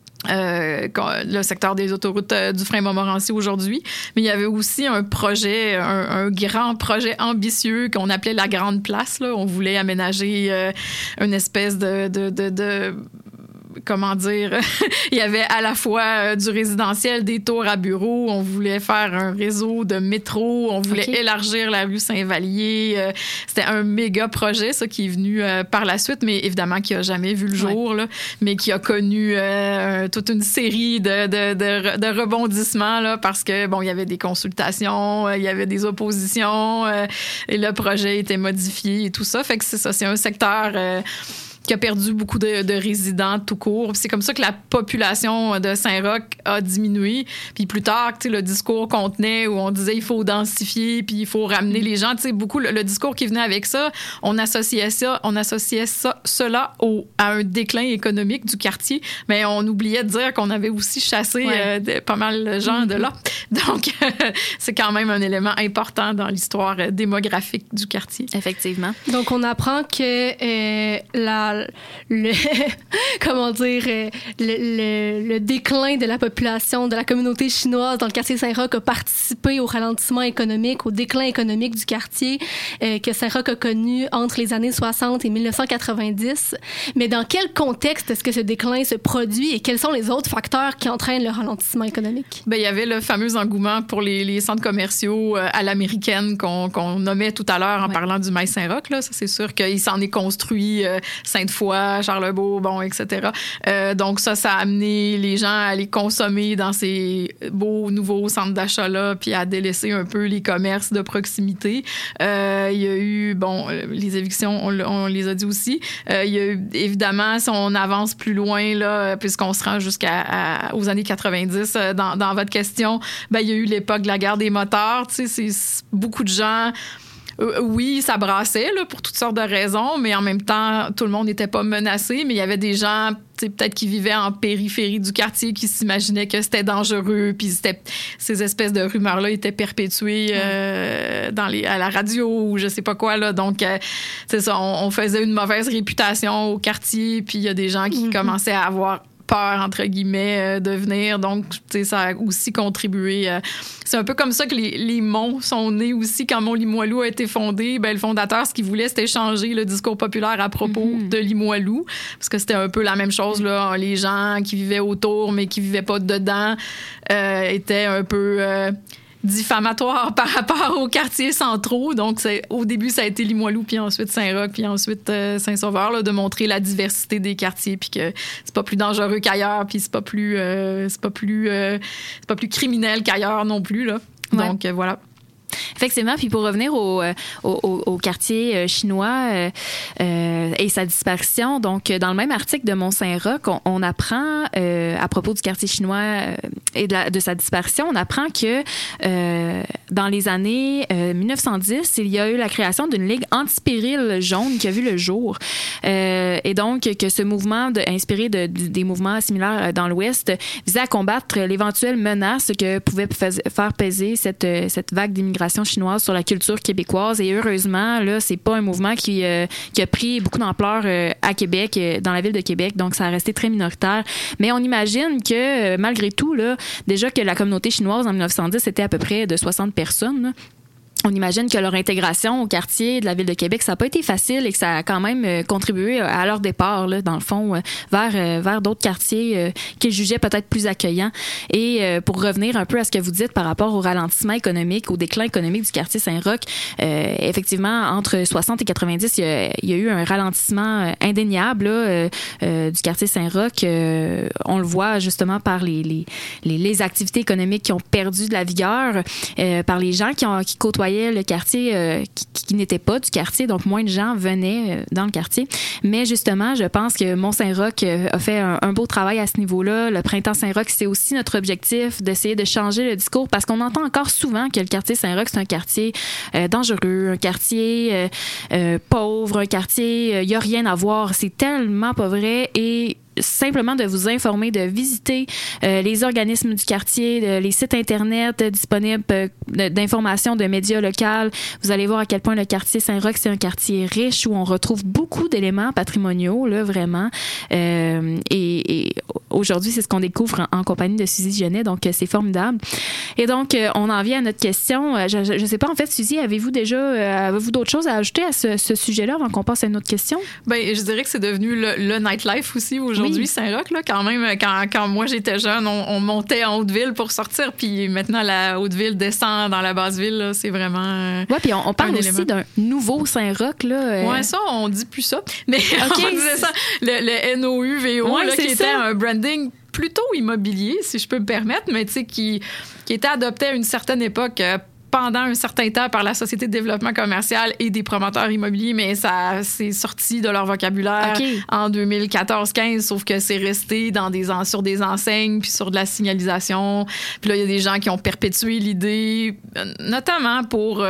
Le secteur des autoroutes du Frein-Montmorency aujourd'hui. Mais il y avait aussi un projet, un grand projet ambitieux qu'on appelait la Grande Place. Là. On voulait aménager une espèce de comment dire, il y avait à la fois du résidentiel, des tours à bureaux, on voulait faire un réseau de métro, on voulait élargir la rue Saint-Vallier. C'était un méga projet, ça, qui est venu par la suite, mais évidemment qui a jamais vu le jour, là, mais qui a connu toute une série de rebondissements, là, parce que, bon, il y avait des consultations, il y avait des oppositions, et le projet était modifié et tout ça. Fait que c'est ça, c'est un secteur qui a perdu beaucoup de résidents tout court. Puis c'est comme ça que la population de Saint-Roch a diminué. Puis plus tard, tu sais, le discours qu'on tenait où on disait il faut densifier puis il faut ramener les gens, tu sais, beaucoup le discours qui venait avec ça, on associait cela à un déclin économique du quartier, mais on oubliait de dire qu'on avait aussi chassé pas mal de gens de là. Donc c'est quand même un élément important dans l'histoire démographique du quartier. Effectivement. Donc on apprend que le déclin de la population, de la communauté chinoise dans le quartier Saint-Roch a participé au ralentissement économique, au déclin économique du quartier que Saint-Roch a connu entre les années 60 et 1990. Mais dans quel contexte est-ce que ce déclin se produit et quels sont les autres facteurs qui entraînent le ralentissement économique? Ben, il y avait le fameux engouement pour les centres commerciaux à l'américaine qu'on nommait tout à l'heure en parlant du Maïs Saint-Roch. Là. Ça, c'est sûr qu'il s'en est construit Sainte-Foy, Charlebourg, bon, etc. Donc ça a amené les gens à aller consommer dans ces beaux nouveaux centres d'achat-là, puis à délaisser un peu les commerces de proximité. Il y a eu, bon, les évictions, on les a dit aussi. Il y a eu, évidemment, si on avance plus loin, là, puisqu'on se rend aux années 90, dans votre question, ben, il y a eu l'époque de la guerre des motards. Tu sais, c'est beaucoup de gens... Oui, ça brassait là, pour toutes sortes de raisons, mais en même temps, tout le monde n'était pas menacé, mais il y avait des gens peut-être qui vivaient en périphérie du quartier qui s'imaginaient que c'était dangereux, puis ces espèces de rumeurs-là étaient perpétuées à la radio ou je sais pas quoi. Là. Donc, c'est ça, on faisait une mauvaise réputation au quartier, puis il y a des gens qui commençaient à avoir peur, entre guillemets, de venir. Donc, tu sais, ça a aussi contribué. C'est un peu comme ça que les monts sont nés aussi. Quand Mont-Limoilou a été fondé, ben, le fondateur, ce qu'il voulait, c'était changer le discours populaire à propos de Limoilou. Parce que c'était un peu la même chose, là. Les gens qui vivaient autour, mais qui vivaient pas dedans, étaient un peu... diffamatoire par rapport aux quartiers centraux. Donc, au début, ça a été Limoilou, puis ensuite Saint-Roch, puis ensuite Saint-Sauveur, là, de montrer la diversité des quartiers, puis que c'est pas plus dangereux qu'ailleurs, puis c'est pas plus criminel qu'ailleurs non plus, là. Donc, voilà. Effectivement, puis pour revenir au quartier chinois et sa disparition, donc dans le même article de Mont-Saint-Roch, on apprend à propos du quartier chinois et de sa disparition, on apprend que dans les années 1910, il y a eu la création d'une ligue anti-péril jaune qui a vu le jour. Et donc, que ce mouvement inspiré des mouvements similaires dans l'Ouest visait à combattre l'éventuelle menace que pouvait faire peser cette vague d'immigration chinoise sur la culture québécoise. Et heureusement, là, c'est pas un mouvement qui a pris beaucoup d'ampleur à Québec, dans la ville de Québec. Donc, ça a resté très minoritaire. Mais on imagine que, malgré tout, là, déjà que la communauté chinoise en 1910 était à peu près de 60 personnes, là, on imagine que leur intégration au quartier de la ville de Québec, ça n'a pas été facile et que ça a quand même contribué à leur départ, là, dans le fond, vers d'autres quartiers qu'ils jugeaient peut-être plus accueillants. Et pour revenir un peu à ce que vous dites par rapport au ralentissement économique, au déclin économique du quartier Saint-Roch, effectivement, entre 60 et 90, il y a eu un ralentissement indéniable là, du quartier Saint-Roch. On le voit justement par les activités économiques qui ont perdu de la vigueur, par les gens qui côtoyaient le quartier qui n'était pas du quartier, donc moins de gens venaient dans le quartier. Mais justement, je pense que Mont-Saint-Roch a fait un beau travail à ce niveau-là. Le Printemps Saint-Roch, c'est aussi notre objectif d'essayer de changer le discours parce qu'on entend encore souvent que le quartier Saint-Roch, c'est un quartier dangereux, un quartier pauvre, un quartier, il n'y a rien à voir. C'est tellement pas vrai et simplement de vous informer, de visiter les organismes du quartier, les sites Internet disponibles d'informations de médias locaux. Vous allez voir à quel point le quartier Saint-Roch, c'est un quartier riche où on retrouve beaucoup d'éléments patrimoniaux, là, vraiment. Et aujourd'hui, c'est ce qu'on découvre en compagnie de Suzy Genet, donc c'est formidable. Et donc, on en vient à notre question. Je ne sais pas, en fait, Suzy, avez-vous d'autres choses à ajouter à ce sujet-là avant qu'on passe à une autre question? Bien, je dirais que c'est devenu le nightlife aussi aujourd'hui. Oui. Saint-Roch, là, quand même, quand moi j'étais jeune, on montait en Haute-Ville pour sortir, puis maintenant la Haute-Ville descend dans la Basse-Ville, là, c'est vraiment ouais, puis on parle aussi d'un nouveau Saint-Roch, là. Ouais, ça, on dit plus ça, mais on disait ça, le NOUVO, ouais, là, qui était un branding plutôt immobilier, si je peux me permettre, mais tu sais, qui était adopté à une certaine époque pendant un certain temps par la Société de développement commercial et des promoteurs immobiliers, mais ça s'est sorti de leur vocabulaire en 2014-15, sauf que c'est resté sur des enseignes puis sur de la signalisation. Puis là, il y a des gens qui ont perpétué l'idée, notamment pour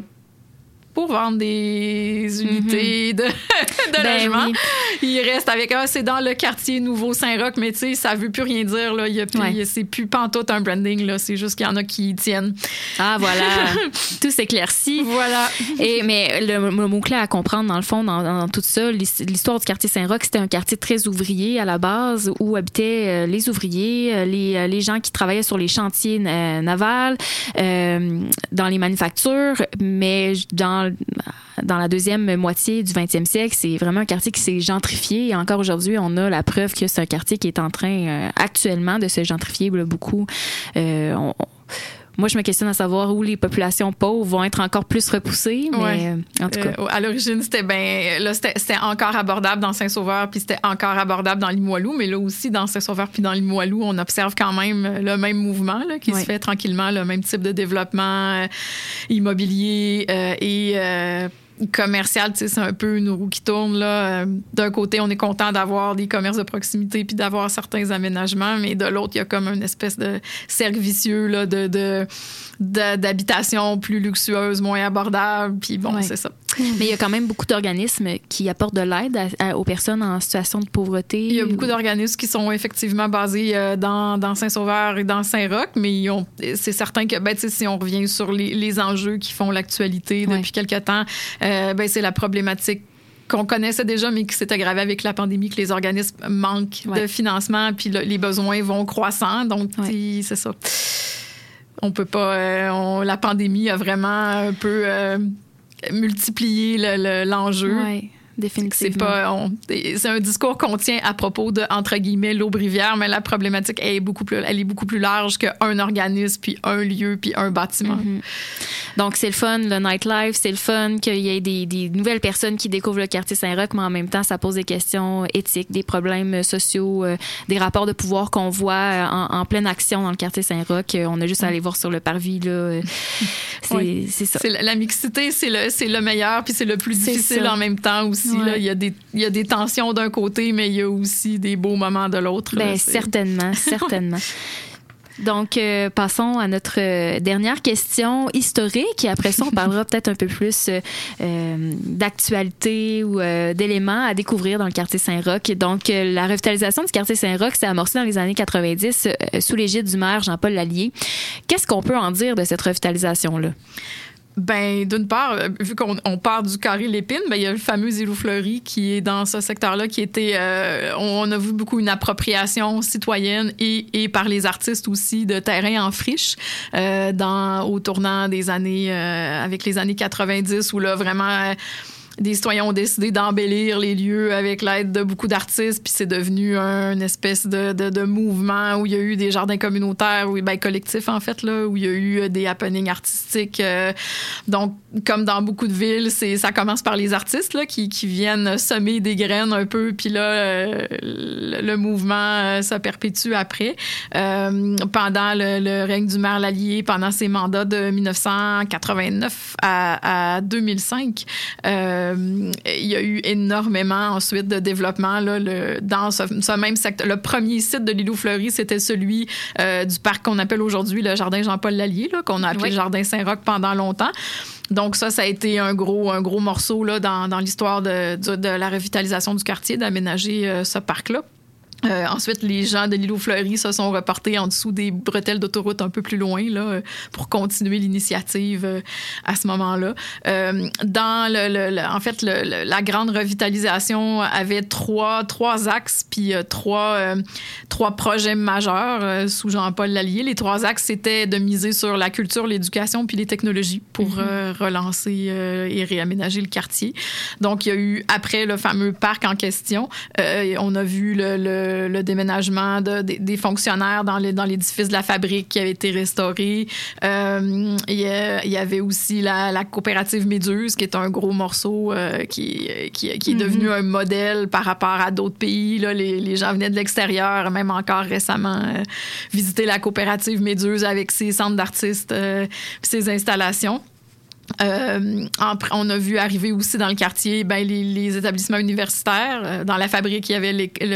vendre des unités de logement. Oui. Il reste avec c'est dans le quartier Nouveau Saint-Roch, mais tu sais, ça veut plus rien dire, là. C'est plus pantoute un branding, là. C'est juste qu'il y en a qui y tiennent. Ah, voilà. Tout s'éclaircit. Voilà. Mais le mot-clé à comprendre, dans le fond, dans tout ça, l'histoire du quartier Saint-Roch, c'était un quartier très ouvrier à la base, où habitaient les ouvriers, les gens qui travaillaient sur les chantiers navals, dans les manufactures, mais dans la deuxième moitié du 20e siècle, c'est vraiment un quartier qui s'est gentrifié. Et encore aujourd'hui, on a la preuve que c'est un quartier qui est en train actuellement de se gentrifier beaucoup. Moi, je me questionne à savoir où les populations pauvres vont être encore plus repoussées, mais en tout cas. À l'origine, c'était encore abordable dans Saint-Sauveur, puis c'était encore abordable dans Limoilou, mais là aussi, dans Saint-Sauveur puis dans Limoilou, on observe quand même le même mouvement là, qui se fait tranquillement, le même type de développement immobilier et commercial, tu sais, c'est un peu une roue qui tourne, là. D'un côté, on est content d'avoir des commerces de proximité puis d'avoir certains aménagements, mais de l'autre, il y a comme une espèce de cercle vicieux, là, d'habitation plus luxueuse, moins abordable, puis bon, c'est ça. Mais il y a quand même beaucoup d'organismes qui apportent de l'aide aux personnes en situation de pauvreté. Il y a beaucoup d'organismes qui sont effectivement basés dans Saint-Sauveur et dans Saint-Roch, mais c'est certain que, ben, tu sais, si on revient sur les enjeux qui font l'actualité depuis quelque temps, ben, c'est la problématique qu'on connaissait déjà, mais qui s'est aggravée avec la pandémie, que les organismes manquent de financement, puis les besoins vont croissant, donc c'est ça. On peut pas... la pandémie a vraiment un peu multiplié l'enjeu. Oui. définitivement. C'est un discours qu'on tient à propos de, entre guillemets, l'Aube-Rivière, mais la problématique elle est beaucoup plus large qu'un organisme, puis un lieu, puis un bâtiment. Donc, c'est le fun, le nightlife, c'est le fun qu'il y ait des nouvelles personnes qui découvrent le quartier Saint-Roch, mais en même temps, ça pose des questions éthiques, des problèmes sociaux, des rapports de pouvoir qu'on voit en pleine action dans le quartier Saint-Roch. On a juste à aller voir sur le parvis, là. C'est ça. La mixité, c'est le meilleur, puis c'est le plus difficile en même temps aussi. Là. Il y a des tensions d'un côté, mais il y a aussi des beaux moments de l'autre. Bien, certainement. Donc, passons à notre dernière question historique. Et après ça, on parlera peut-être un peu plus d'actualité ou d'éléments à découvrir dans le quartier Saint-Roch. Donc, la revitalisation du quartier Saint-Roch s'est amorcée dans les années 90 sous l'égide du maire Jean-Paul Lallier. Qu'est-ce qu'on peut en dire de cette revitalisation-là? Ben, d'une part, vu qu'on part du carré Lépine, ben, il y a le fameux îlot fleuri qui est dans ce secteur-là, qui était, on a vu beaucoup une appropriation citoyenne et par les artistes aussi de terrain en friche au tournant des années, avec les années 90, où là, vraiment... des citoyens ont décidé d'embellir les lieux avec l'aide de beaucoup d'artistes, puis c'est devenu une espèce de mouvement où il y a eu des jardins communautaires, collectifs en fait, là, où il y a eu des happenings artistiques. Donc, comme dans beaucoup de villes, ça commence par les artistes là, qui viennent semer des graines un peu, puis là, le mouvement se perpétue après. Pendant le règne du maire Lallier, pendant ses mandats de 1989 à 2005, il y a eu énormément ensuite de développement là, dans ce même secteur. Le premier site de l'îlot fleuri, c'était celui du parc qu'on appelle aujourd'hui le jardin Jean-Paul Lallier, là, qu'on a appelé le jardin Saint-Roch pendant longtemps. Donc ça a été un gros morceau là, dans l'histoire de la revitalisation du quartier, d'aménager ce parc-là. Ensuite, les gens de l'îlot fleuri se sont reportés en dessous des bretelles d'autoroute un peu plus loin là, pour continuer l'initiative à ce moment-là. En fait, la grande revitalisation avait trois axes puis trois projets majeurs sous Jean-Paul Lallier. Les trois axes, c'était de miser sur la culture, l'éducation puis les technologies pour relancer et réaménager le quartier. Donc, il y a eu, après le fameux parc en question, on a vu le déménagement des fonctionnaires dans l'édifice de la fabrique qui avait été restauré. Il y avait aussi la coopérative Méduse, qui est un gros morceau qui est devenu un modèle par rapport à d'autres pays. Là, les gens venaient de l'extérieur, même encore récemment, visiter la coopérative Méduse avec ses centres d'artistes et ses installations. On a vu arriver aussi dans le quartier les établissements universitaires. Dans la fabrique, il y avait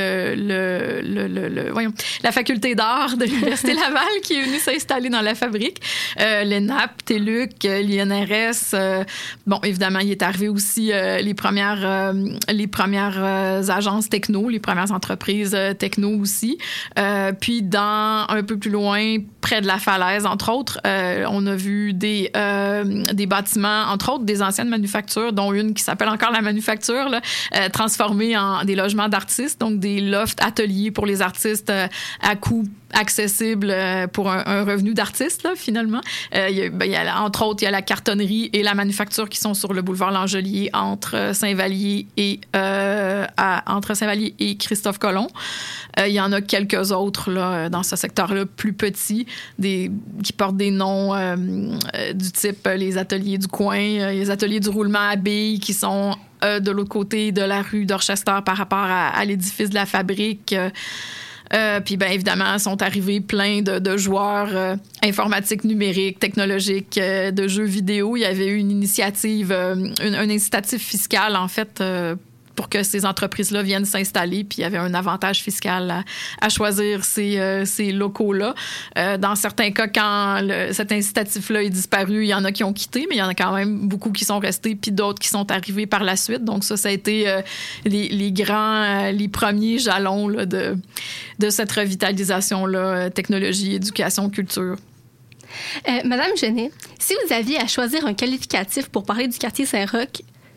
la faculté d'art de l'Université Laval qui est venue s'installer dans la fabrique. L'ENAP, TELUC, l'INRS. Évidemment, il est arrivé aussi les premières agences techno, les premières entreprises techno aussi. Puis, un peu plus loin, près de la falaise, entre autres, on a vu des bâtiments, entre autres des anciennes manufactures, dont une qui s'appelle encore la Manufacture, là, transformée en des logements d'artistes, donc des lofts ateliers pour les artistes à coût accessible pour un revenu d'artiste, là, finalement. Entre autres, il y a la cartonnerie et la manufacture qui sont sur le boulevard Langelier entre Saint-Vallier et Christophe Colomb. Il y en a quelques autres là, dans ce secteur-là, plus petits, qui portent des noms du type les ateliers du coin, les ateliers du roulement à billes qui sont de l'autre côté de la rue Dorchester par rapport à l'édifice de la fabrique. Puis, évidemment, sont arrivés plein de joueurs informatiques, numériques, technologiques, de jeux vidéo. Il y avait eu une initiative, un incitatif fiscal, en fait, pour que ces entreprises-là viennent s'installer, puis il y avait un avantage fiscal à choisir ces locaux-là. Dans certains cas, quand cet incitatif-là est disparu, il y en a qui ont quitté, mais il y en a quand même beaucoup qui sont restés, puis d'autres qui sont arrivés par la suite. Donc ça a été les premiers jalons là, de cette revitalisation-là, technologie, éducation, culture. Madame Genet, si vous aviez à choisir un qualificatif pour parler du quartier Saint-Roch,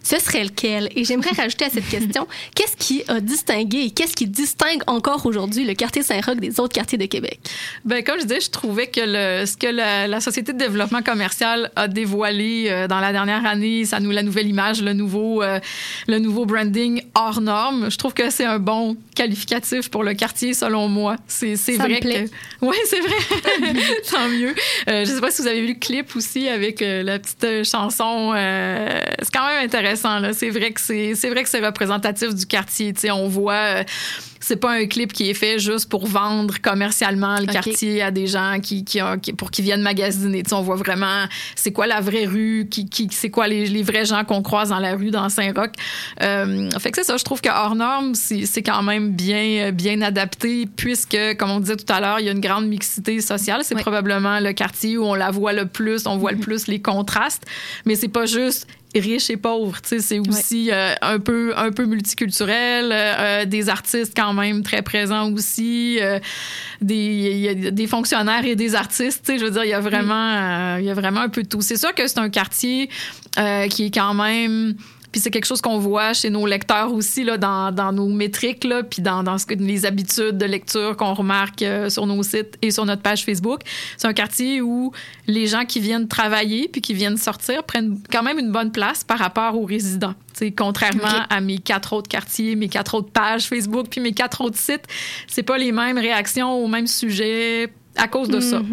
Ce serait lequel? Et j'aimerais rajouter à cette question, qu'est-ce qui a distingué et qu'est-ce qui distingue encore aujourd'hui le quartier Saint-Roch des autres quartiers de Québec? Ben, comme je disais, je trouvais que ce que la Société de développement commercial a dévoilé dans la dernière année, ça nous la nouvelle image, le nouveau branding hors norme, je trouve que c'est un bon qualificatif pour le quartier, selon moi. C'est vrai que... Oui, c'est vrai. Tant mieux. Je sais pas si vous avez vu le clip aussi avec la petite chanson. C'est quand même intéressant, là. C'est vrai que c'est représentatif du quartier. Tu sais, on voit... c'est pas un clip qui est fait juste pour vendre commercialement le quartier à des gens pour qu'ils viennent magasiner. Tu sais, on voit vraiment c'est quoi la vraie rue, c'est quoi les vrais gens qu'on croise dans la rue dans Saint-Roch. Fait que c'est ça, je trouve que hors norme, c'est quand même bien adapté puisque, comme on disait tout à l'heure, il y a une grande mixité sociale. C'est probablement le quartier où on la voit le plus, on voit le plus les contrastes, mais c'est pas juste riche et pauvre, tu sais, c'est aussi un peu multiculturel, des artistes quand même très présents aussi, il y a des fonctionnaires et des artistes, tu sais, je veux dire, il y a vraiment un peu de tout. C'est sûr que c'est un quartier qui est quand même... Puis c'est quelque chose qu'on voit chez nos lecteurs aussi, là, dans nos métriques, là, puis dans les habitudes de lecture qu'on remarque sur nos sites et sur notre page Facebook. C'est un quartier où les gens qui viennent travailler puis qui viennent sortir prennent quand même une bonne place par rapport aux résidents. T'sais, contrairement à mes 4 autres quartiers, mes 4 autres pages Facebook puis mes 4 autres sites, c'est pas les mêmes réactions aux mêmes sujets à cause de ça.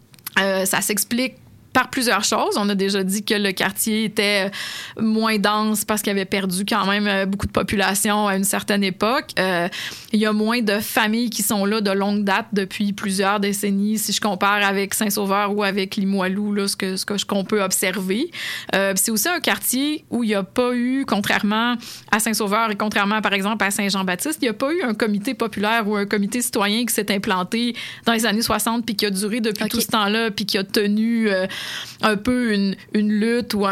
Ça s'explique par plusieurs choses. On a déjà dit que le quartier était moins dense parce qu'il avait perdu quand même beaucoup de population à une certaine époque. Il y a moins de familles qui sont là de longue date depuis plusieurs décennies, si je compare avec Saint-Sauveur ou avec Limoilou, là, ce qu'on peut observer. C'est aussi un quartier où il n'y a pas eu, contrairement à Saint-Sauveur et contrairement, par exemple, à Saint-Jean-Baptiste, il n'y a pas eu un comité populaire ou un comité citoyen qui s'est implanté dans les années 60 puis qui a duré depuis tout ce temps-là puis qui a tenu... un peu une lutte ou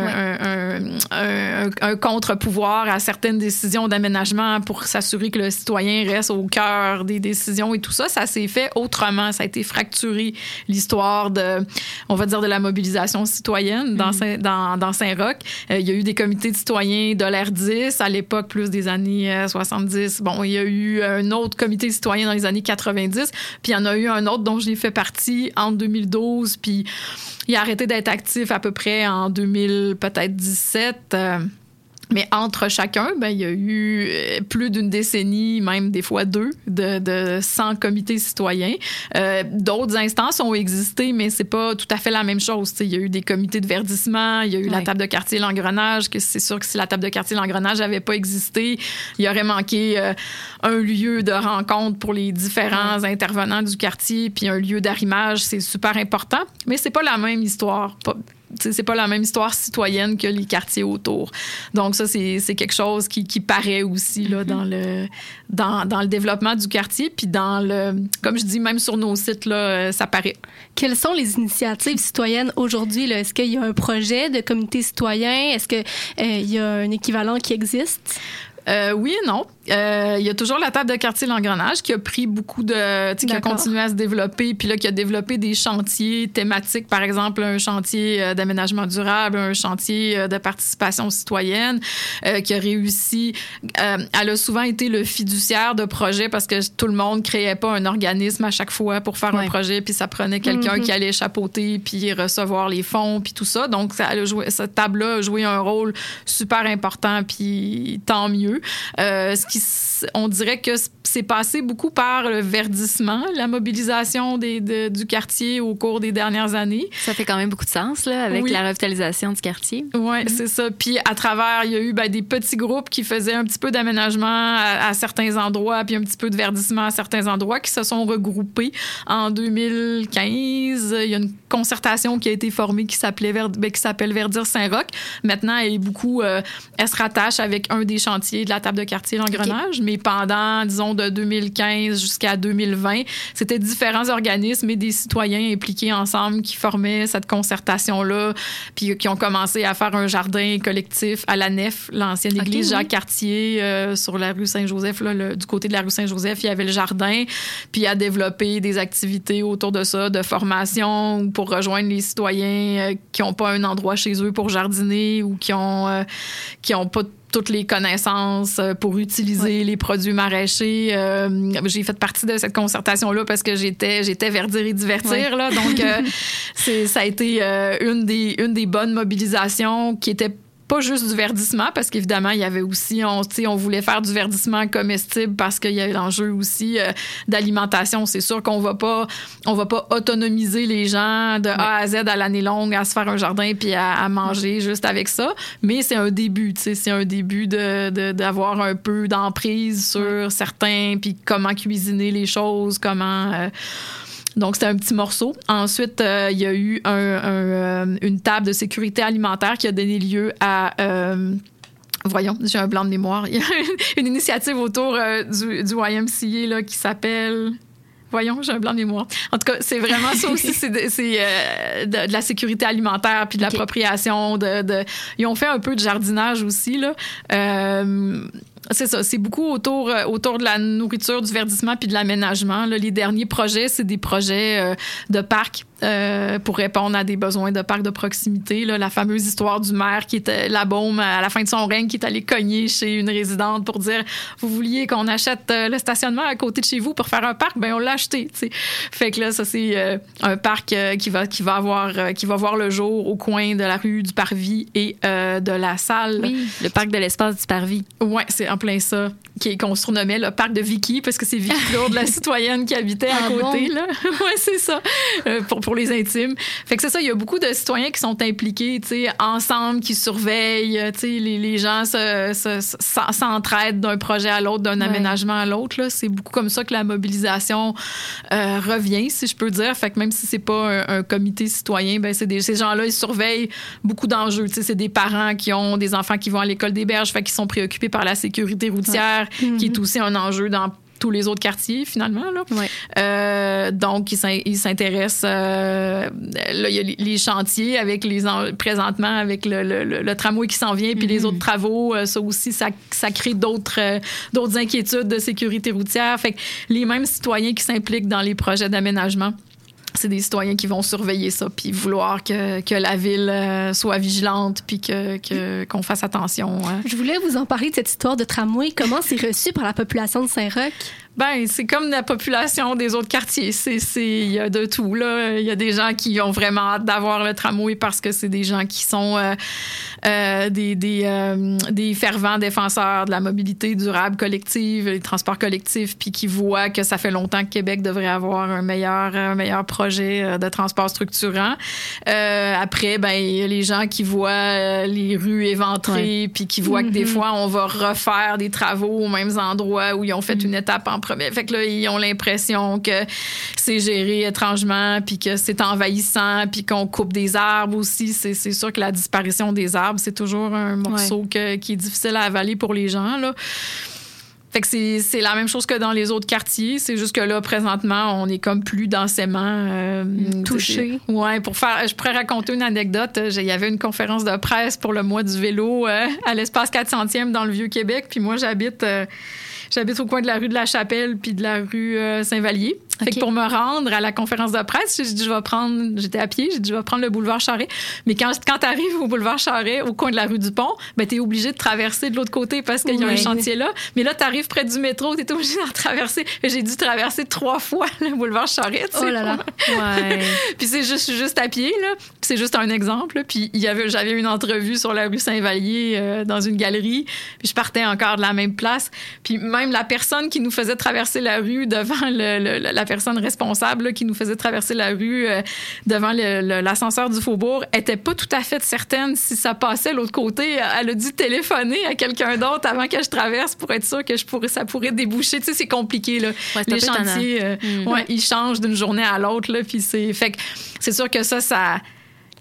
un contre-pouvoir à certaines décisions d'aménagement pour s'assurer que le citoyen reste au cœur des décisions et tout ça. Ça s'est fait autrement. Ça a été fracturé, l'histoire on va dire, de la mobilisation citoyenne dans Saint-Roch. Il y a eu des comités de citoyens de l'ère 10, à l'époque, plus des années 70. Bon, il y a eu un autre comité citoyen dans les années 90, puis il y en a eu un autre dont j'ai fait partie en 2012, puis il a arrêté d'être actif à peu près en 2000, peut-être 17. Mais entre chacun, il y a eu plus d'une décennie, même des fois 2, de 100 comités citoyens. D'autres instances ont existé, mais c'est pas tout à fait la même chose. Il y a eu des comités de verdissement, il y a eu la table de quartier L'Engrenage, que c'est sûr que si la table de quartier L'Engrenage n'avait pas existé, il y aurait manqué un lieu de rencontre pour les différents intervenants du quartier, puis un lieu d'arrimage, c'est super important. Mais c'est pas la même histoire. C'est pas la même histoire citoyenne que les quartiers autour. Donc ça, c'est quelque chose qui paraît aussi là, dans le développement du quartier. Puis comme je dis, même sur nos sites, là, ça paraît. Quelles sont les initiatives citoyennes aujourd'hui? Là? Est-ce qu'il y a un projet de comité citoyen? Est-ce qu'il y a un équivalent qui existe? Oui et non. Il y a toujours la table de quartier L'Engrenage qui a pris beaucoup qui a continué à se développer, puis là qui a développé des chantiers thématiques, par exemple un chantier d'aménagement durable, un chantier de participation citoyenne, qui a réussi. Elle a souvent été le fiduciaire de projets parce que tout le monde créait pas un organisme à chaque fois pour faire un projet, puis ça prenait quelqu'un qui allait chapeauter puis recevoir les fonds puis tout ça. Donc cette table-là a joué un rôle super important, puis tant mieux. On dirait que c'est passé beaucoup par le verdissement, la mobilisation du quartier au cours des dernières années. Ça fait quand même beaucoup de sens là, avec la revitalisation du quartier. Oui, c'est ça. Puis à travers, il y a eu des petits groupes qui faisaient un petit peu d'aménagement à certains endroits, puis un petit peu de verdissement à certains endroits, qui se sont regroupés en 2015. Il y a une concertation qui a été formée qui s'appelle Verdir Saint-Roch. Maintenant, elle se rattache avec un des chantiers de la table de quartier L'Engrenage. patronage, mais pendant, disons, de 2015 jusqu'à 2020, c'était différents organismes et des citoyens impliqués ensemble qui formaient cette concertation-là, puis qui ont commencé à faire un jardin collectif à la Nef, l'ancienne église Jacques-Cartier, sur la rue Saint-Joseph, là, du côté de la rue Saint-Joseph, il y avait le jardin, puis à développer des activités autour de ça, de formation pour rejoindre les citoyens qui n'ont pas un endroit chez eux pour jardiner ou qui ont pas toutes les connaissances pour utiliser les produits maraîchers. J'ai fait partie de cette concertation-là parce que j'étais verdir et divertir. Là, donc, ça a été une des bonnes mobilisations qui était pas juste du verdissement, parce qu'évidemment, il y avait aussi, on voulait faire du verdissement comestible parce qu'il y a l'enjeu aussi d'alimentation. C'est sûr qu'on va pas autonomiser les gens de A à Z à l'année longue à se faire un jardin puis à manger juste avec ça, mais c'est un début, c'est un début d'avoir un peu d'emprise sur certains, puis comment cuisiner les choses, comment... Donc, c'était un petit morceau. Ensuite, il y a eu une table de sécurité alimentaire qui a donné lieu à... voyons, j'ai un blanc de mémoire. Il y a une initiative autour du YMCA là, qui s'appelle... Voyons, j'ai un blanc de mémoire. En tout cas, c'est vraiment ça aussi, c'est de la sécurité alimentaire puis de l'appropriation. Ils ont fait un peu de jardinage aussi, là. C'est ça, c'est beaucoup autour de la nourriture, du verdissement puis de l'aménagement. Là, les derniers projets, c'est des projets de parcs pour répondre à des besoins de parcs de proximité. Là, la fameuse histoire du maire qui était la Beaume à la fin de son règne, qui est allé cogner chez une résidente pour dire « Vous vouliez qu'on achète le stationnement à côté de chez vous pour faire un parc? Ben on l'a acheté. » Fait que là, ça, c'est un parc qui va voir le jour au coin de la rue du Parvis et de la Salle. Oui, le parc de l'espace du Parvis. Ouais, c'est en plein ça, qu'on surnommait le parc de Vicky, parce que c'est Vicky Claude, la citoyenne qui habitait à côté. Là. Ouais, c'est ça, pour les intimes. Fait que c'est ça, il y a beaucoup de citoyens qui sont impliqués, tu sais, ensemble, qui surveillent, tu sais, les gens s'entraident d'un projet à l'autre, d'un aménagement à l'autre. Là. C'est beaucoup comme ça que la mobilisation revient, si je peux dire. Fait que même si c'est pas un comité citoyen, ben ces gens-là, ils surveillent beaucoup d'enjeux. Tu sais, c'est des parents qui ont des enfants qui vont à l'école des Berges, fait qu'ils sont préoccupés par la sécurité routière, qui est aussi un enjeu dans tous les autres quartiers, finalement. Là. Donc, ils s'intéressent... là, il y a les chantiers présentement avec le tramway qui s'en vient, puis les autres travaux. Ça aussi, ça crée d'autres inquiétudes de sécurité routière. Fait que les mêmes citoyens qui s'impliquent dans les projets d'aménagement, c'est des citoyens qui vont surveiller ça, puis vouloir que la ville soit vigilante, puis qu'on fasse attention. Hein. Je voulais vous en parler de cette histoire de tramway. Comment c'est reçu par la population de Saint-Roch? Ben, c'est comme la population des autres quartiers. Il y a de tout, là. Il y a des gens qui ont vraiment hâte d'avoir le tramway parce que c'est des gens qui sont des fervents défenseurs de la mobilité durable collective, les transports collectifs, puis qui voient que ça fait longtemps que Québec devrait avoir un meilleur projet de transport structurant. Après, ben, il y a les gens qui voient les rues éventrées, puis qui voient que des fois, on va refaire des travaux aux mêmes endroits où ils ont fait une étape en premier. Fait que là, ils ont l'impression que c'est géré étrangement, puis que c'est envahissant, puis qu'on coupe des arbres aussi. C'est sûr que la disparition des arbres, c'est toujours un morceau qui est difficile à avaler pour les gens, là. Fait que c'est la même chose que dans les autres quartiers. C'est juste que là, présentement, on est comme plus densément touché. Ouais, je pourrais raconter une anecdote. Il y avait une conférence de presse pour le mois du vélo à l'espace 400e dans le Vieux-Québec. Puis moi, j'habite au coin de la rue de la Chapelle puis de la rue Saint-Vallier. Fait que pour me rendre à la conférence de presse, j'étais à pied, j'ai dit, je vais prendre le boulevard Charest. Mais quand t'arrives au boulevard Charest, au coin de la rue du Pont, ben, t'es obligé de traverser de l'autre côté parce qu'il y a un chantier là. Mais là, t'arrives près du métro, t'es obligé d'en traverser. J'ai dû traverser 3 fois le boulevard Charest. Oh là là. Ouais. Puis c'est juste à pied, là. Puis c'est juste un exemple, là. Puis j'avais une entrevue sur la rue Saint-Vallier dans une galerie. Puis je partais encore de la même place. Puis même la personne qui nous faisait traverser la rue devant la personne responsable là, qui nous faisait traverser la rue devant l'ascenseur du Faubourg était pas tout à fait certaine si ça passait l'autre côté. Elle a dû téléphoner à quelqu'un d'autre avant que je traverse pour être sûre que ça pourrait déboucher. Tu sais, c'est compliqué, là. Ouais, les chantiers, ils changent d'une journée à l'autre, là, puis fait que c'est sûr que ça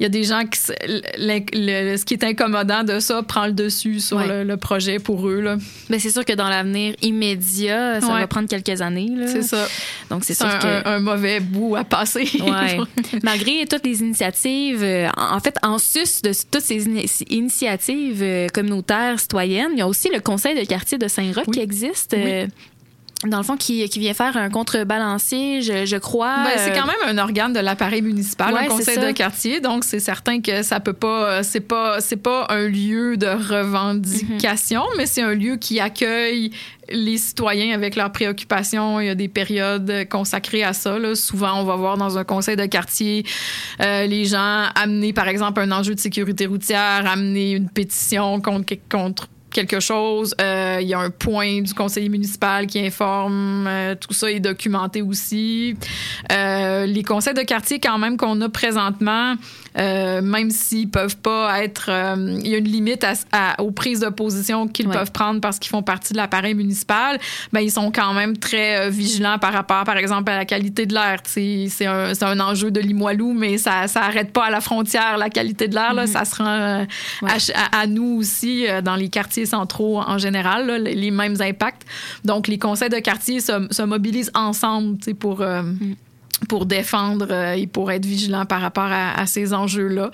y a des gens qui... ce qui est incommodant de ça prend le dessus sur le projet pour eux. Là. Ben, c'est sûr que dans l'avenir immédiat, ça va prendre quelques années. Là. C'est ça. Donc, c'est sûr un mauvais bout à passer. Ouais. Malgré toutes les initiatives, en fait, en sus de toutes ces initiatives communautaires, citoyennes, il y a aussi le conseil de quartier de Saint-Roch qui existe. Dans le fond, qui vient faire un contrebalancier, je crois. Ben, c'est quand même un organe de l'appareil municipal, le conseil de quartier. Donc, c'est certain que ça peut pas... C'est pas un lieu de revendication, mais c'est un lieu qui accueille les citoyens avec leurs préoccupations. Il y a des périodes consacrées à ça. Là. Souvent, on va voir dans un conseil de quartier les gens amener, par exemple, un enjeu de sécurité routière, amener une pétition contre quelque chose. Il y a un point du conseiller municipal qui informe. Tout ça est documenté aussi. Les conseils de quartier, quand même, qu'on a présentement, même s'ils peuvent pas être... il y a une limite aux prises de position qu'ils peuvent prendre parce qu'ils font partie de l'appareil municipal, ben, ils sont quand même très vigilants par rapport, par exemple, à la qualité de l'air. C'est un enjeu de Limoilou, mais ça arrête pas à la frontière, la qualité de l'air. Là, ça se rend à nous aussi, dans les quartiers centraux en général, là, les mêmes impacts. Donc, les conseils de quartier se mobilisent ensemble pour défendre et pour être vigilant par rapport à ces enjeux-là.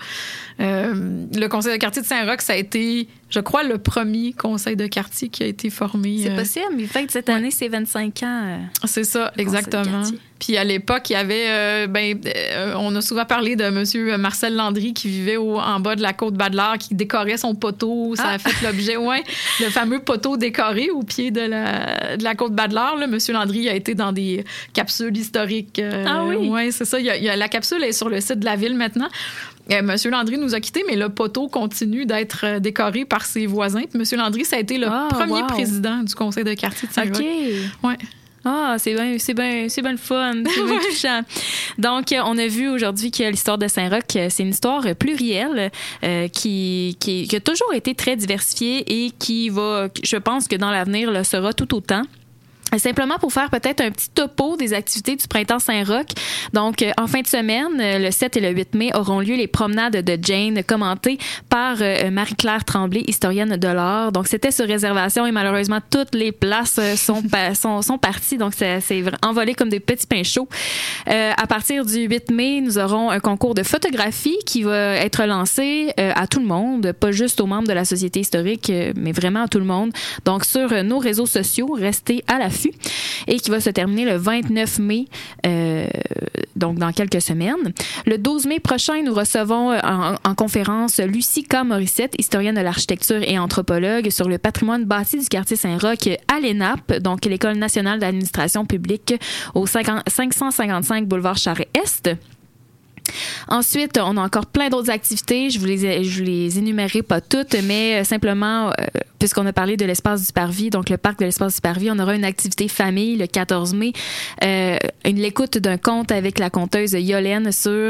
Le conseil de quartier de Saint-Roch, ça a été, je crois, le premier conseil de quartier qui a été formé. C'est possible, mais fait que cette année, c'est 25 ans. C'est ça, exactement. Puis à l'époque, il y avait... on a souvent parlé de M. Marcel Landry qui vivait en bas de la côte Badelard, qui décorait son poteau. Ça a fait l'objet, le fameux poteau décoré au pied de la côte Badelard. Là. M. Landry a été dans des capsules historiques. Oui, c'est ça. La capsule est sur le site de la ville maintenant. M. Landry nous a quittés, mais le poteau continue d'être décoré par ses voisins. Puis M. Landry, ça a été le premier président du conseil de quartier de Saint-Roch. OK. Ouais. Ah, c'est bien le fun, c'est bien touchant. Donc, on a vu aujourd'hui que l'histoire de Saint-Roch, c'est une histoire plurielle qui a toujours été très diversifiée et qui va, je pense que dans l'avenir, le sera tout autant. Simplement pour faire peut-être un petit topo des activités du Printemps Saint-Roch. Donc, en fin de semaine, le 7 et le 8 mai, auront lieu les promenades de Jane, commentées par Marie-Claire Tremblay, historienne de l'art. Donc, c'était sur réservation et malheureusement, toutes les places sont parties. Donc, c'est envolé comme des petits pains chauds. À partir du 8 mai, nous aurons un concours de photographie qui va être lancé à tout le monde, pas juste aux membres de la Société historique, mais vraiment à tout le monde. Donc, sur nos réseaux sociaux, restez à l'affût. Et qui va se terminer le 29 mai, donc dans quelques semaines. Le 12 mai prochain, nous recevons en conférence Lucie K. Morissette, historienne de l'architecture et anthropologue, sur le patrimoine bâti du quartier Saint-Roch à l'ENAP, donc l'École nationale d'administration publique, au 555 boulevard Charest-Est. Ensuite, on a encore plein d'autres activités. Je les énumérerai pas toutes, mais simplement, puisqu'on a parlé de l'espace du Parvis, donc le parc de l'espace du Parvis, on aura une activité famille le 14 mai, l'écoute d'un conte avec la conteuse Yolène sur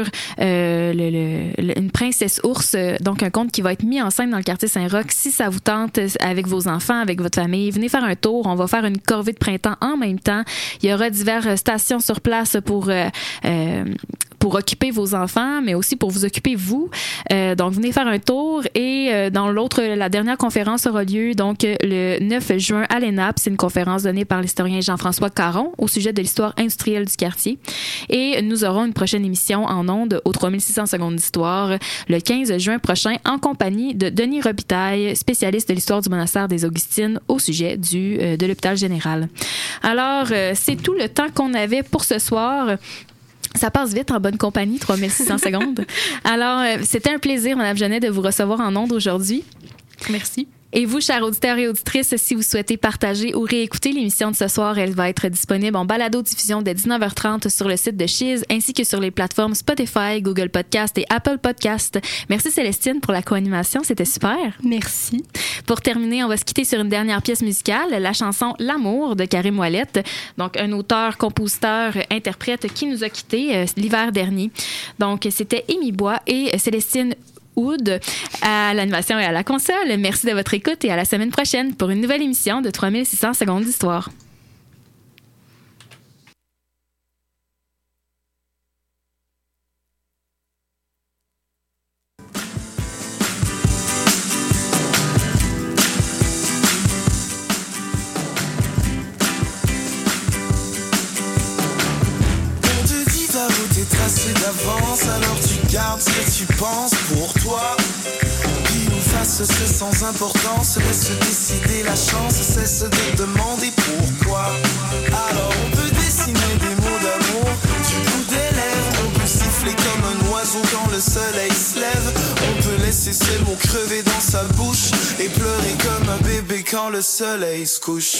une princesse ours, donc un conte qui va être mis en scène dans le quartier Saint-Roch. Si ça vous tente, avec vos enfants, avec votre famille, venez faire un tour. On va faire une corvée de printemps en même temps. Il y aura diverses stations sur place pour occuper vos enfants, mais aussi pour vous occuper vous. Donc, venez faire un tour. Et la dernière conférence aura lieu donc le 9 juin à l'ENAP. C'est une conférence donnée par l'historien Jean-François Caron au sujet de l'histoire industrielle du quartier. Et nous aurons une prochaine émission en ondes au 3600 secondes d'histoire le 15 juin prochain en compagnie de Denis Robitaille, spécialiste de l'histoire du monastère des Augustines au sujet de l'hôpital général. Alors, c'est tout le temps qu'on avait pour ce soir. Ça passe vite en bonne compagnie, 3600 secondes. Alors, c'était un plaisir, Mme Genet, de vous recevoir en ondes aujourd'hui. Merci. Et vous, chers auditeurs et auditrices, si vous souhaitez partager ou réécouter l'émission de ce soir, elle va être disponible en balado-diffusion dès 19h30 sur le site de Chiz, ainsi que sur les plateformes Spotify, Google Podcast et Apple Podcast. Merci Célestine pour la co-animation, c'était super. Merci. Pour terminer, on va se quitter sur une dernière pièce musicale, la chanson L'amour de Karim Ouellette, donc un auteur, compositeur, interprète qui nous a quittés l'hiver dernier. Donc, c'était Émy Bois et Célestine Wood à l'animation et à la console. Merci de votre écoute et à la semaine prochaine pour une nouvelle émission de 3600 secondes d'histoire. est tracé d'avance, alors tu gardes ce que tu penses pour toi. Puis ou face, c'est sans importance, laisse décider la chance, cesse de demander pourquoi. Alors on peut dessiner des mots d'amour du bout des lèvres, on peut siffler comme un oiseau quand le soleil se lève, on peut laisser ces mots crever dans sa bouche et pleurer comme un bébé quand le soleil se couche.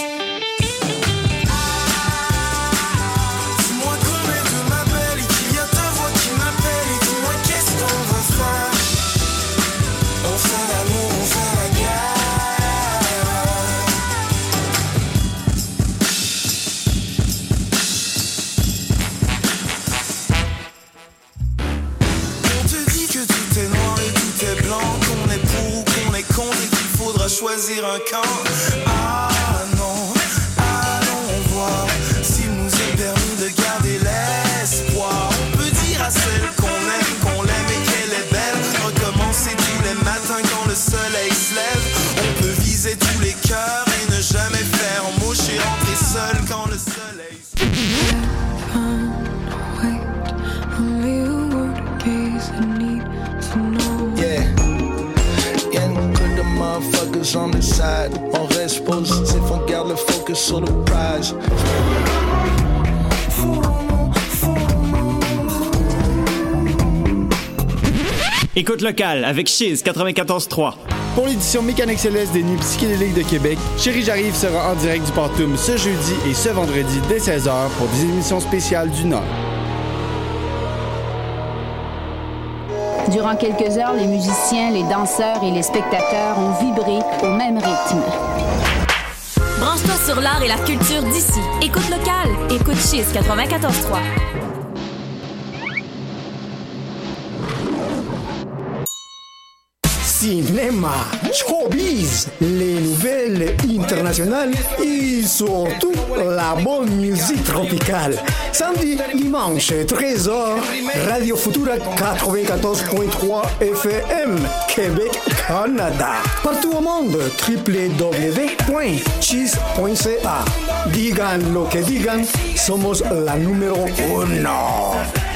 Choisir un camp. Ah non, allons voir s'il nous est permis de garder l'espoir. On peut dire à celle qu'on l'aime et qu'elle est belle, recommencer tous les matins quand le soleil se lève. On peut viser tous les cœurs et ne jamais faire mouche et rentrer seul quand le soleil se motherfuckers on the side. On reste positif, on garde le focus sur le prize. Écoute locale avec Chiz 94.3. Pour l'édition Mécanique Céleste des Nuits psychédéliques de Québec, Chérie J'arrive sera en direct du Partum ce jeudi et ce vendredi dès 16h pour des émissions spéciales d'une heure. Durant quelques heures, les musiciens, les danseurs et les spectateurs ont vibré au même rythme. Branche-toi sur l'art et la culture d'ici. Écoute locale. Écoute Chiz 94.3. Cinéma, showbiz, les nouvelles internationales et surtout la bonne musique tropicale. Samedi, dimanche, 13h, Radio Futura 94.3 FM, Québec, Canada. Partout au monde, www.cheese.ca. Digan lo que digan, somos la numéro 1.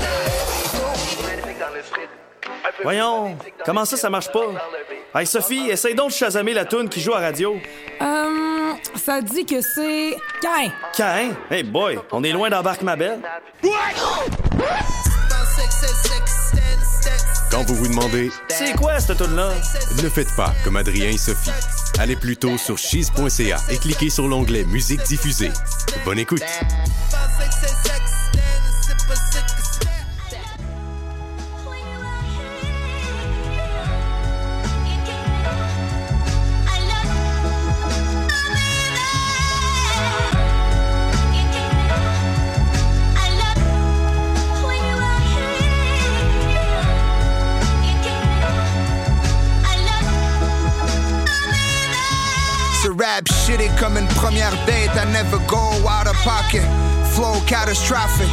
Voyons, comment ça marche pas? Hey Sophie, essaye donc de chasamer la toune qui joue à radio. Ça dit que c'est... Caïn. Caïn? Hey boy, on est loin d'embarque ma belle. Quand vous vous demandez... C'est quoi cette toune-là? Ne faites pas comme Adrien et Sophie. Allez plutôt sur cheese.ca et cliquez sur l'onglet Musique diffusée. Bonne écoute. Rap shitty comme une première date. I never go out of pocket. Flow catastrophic.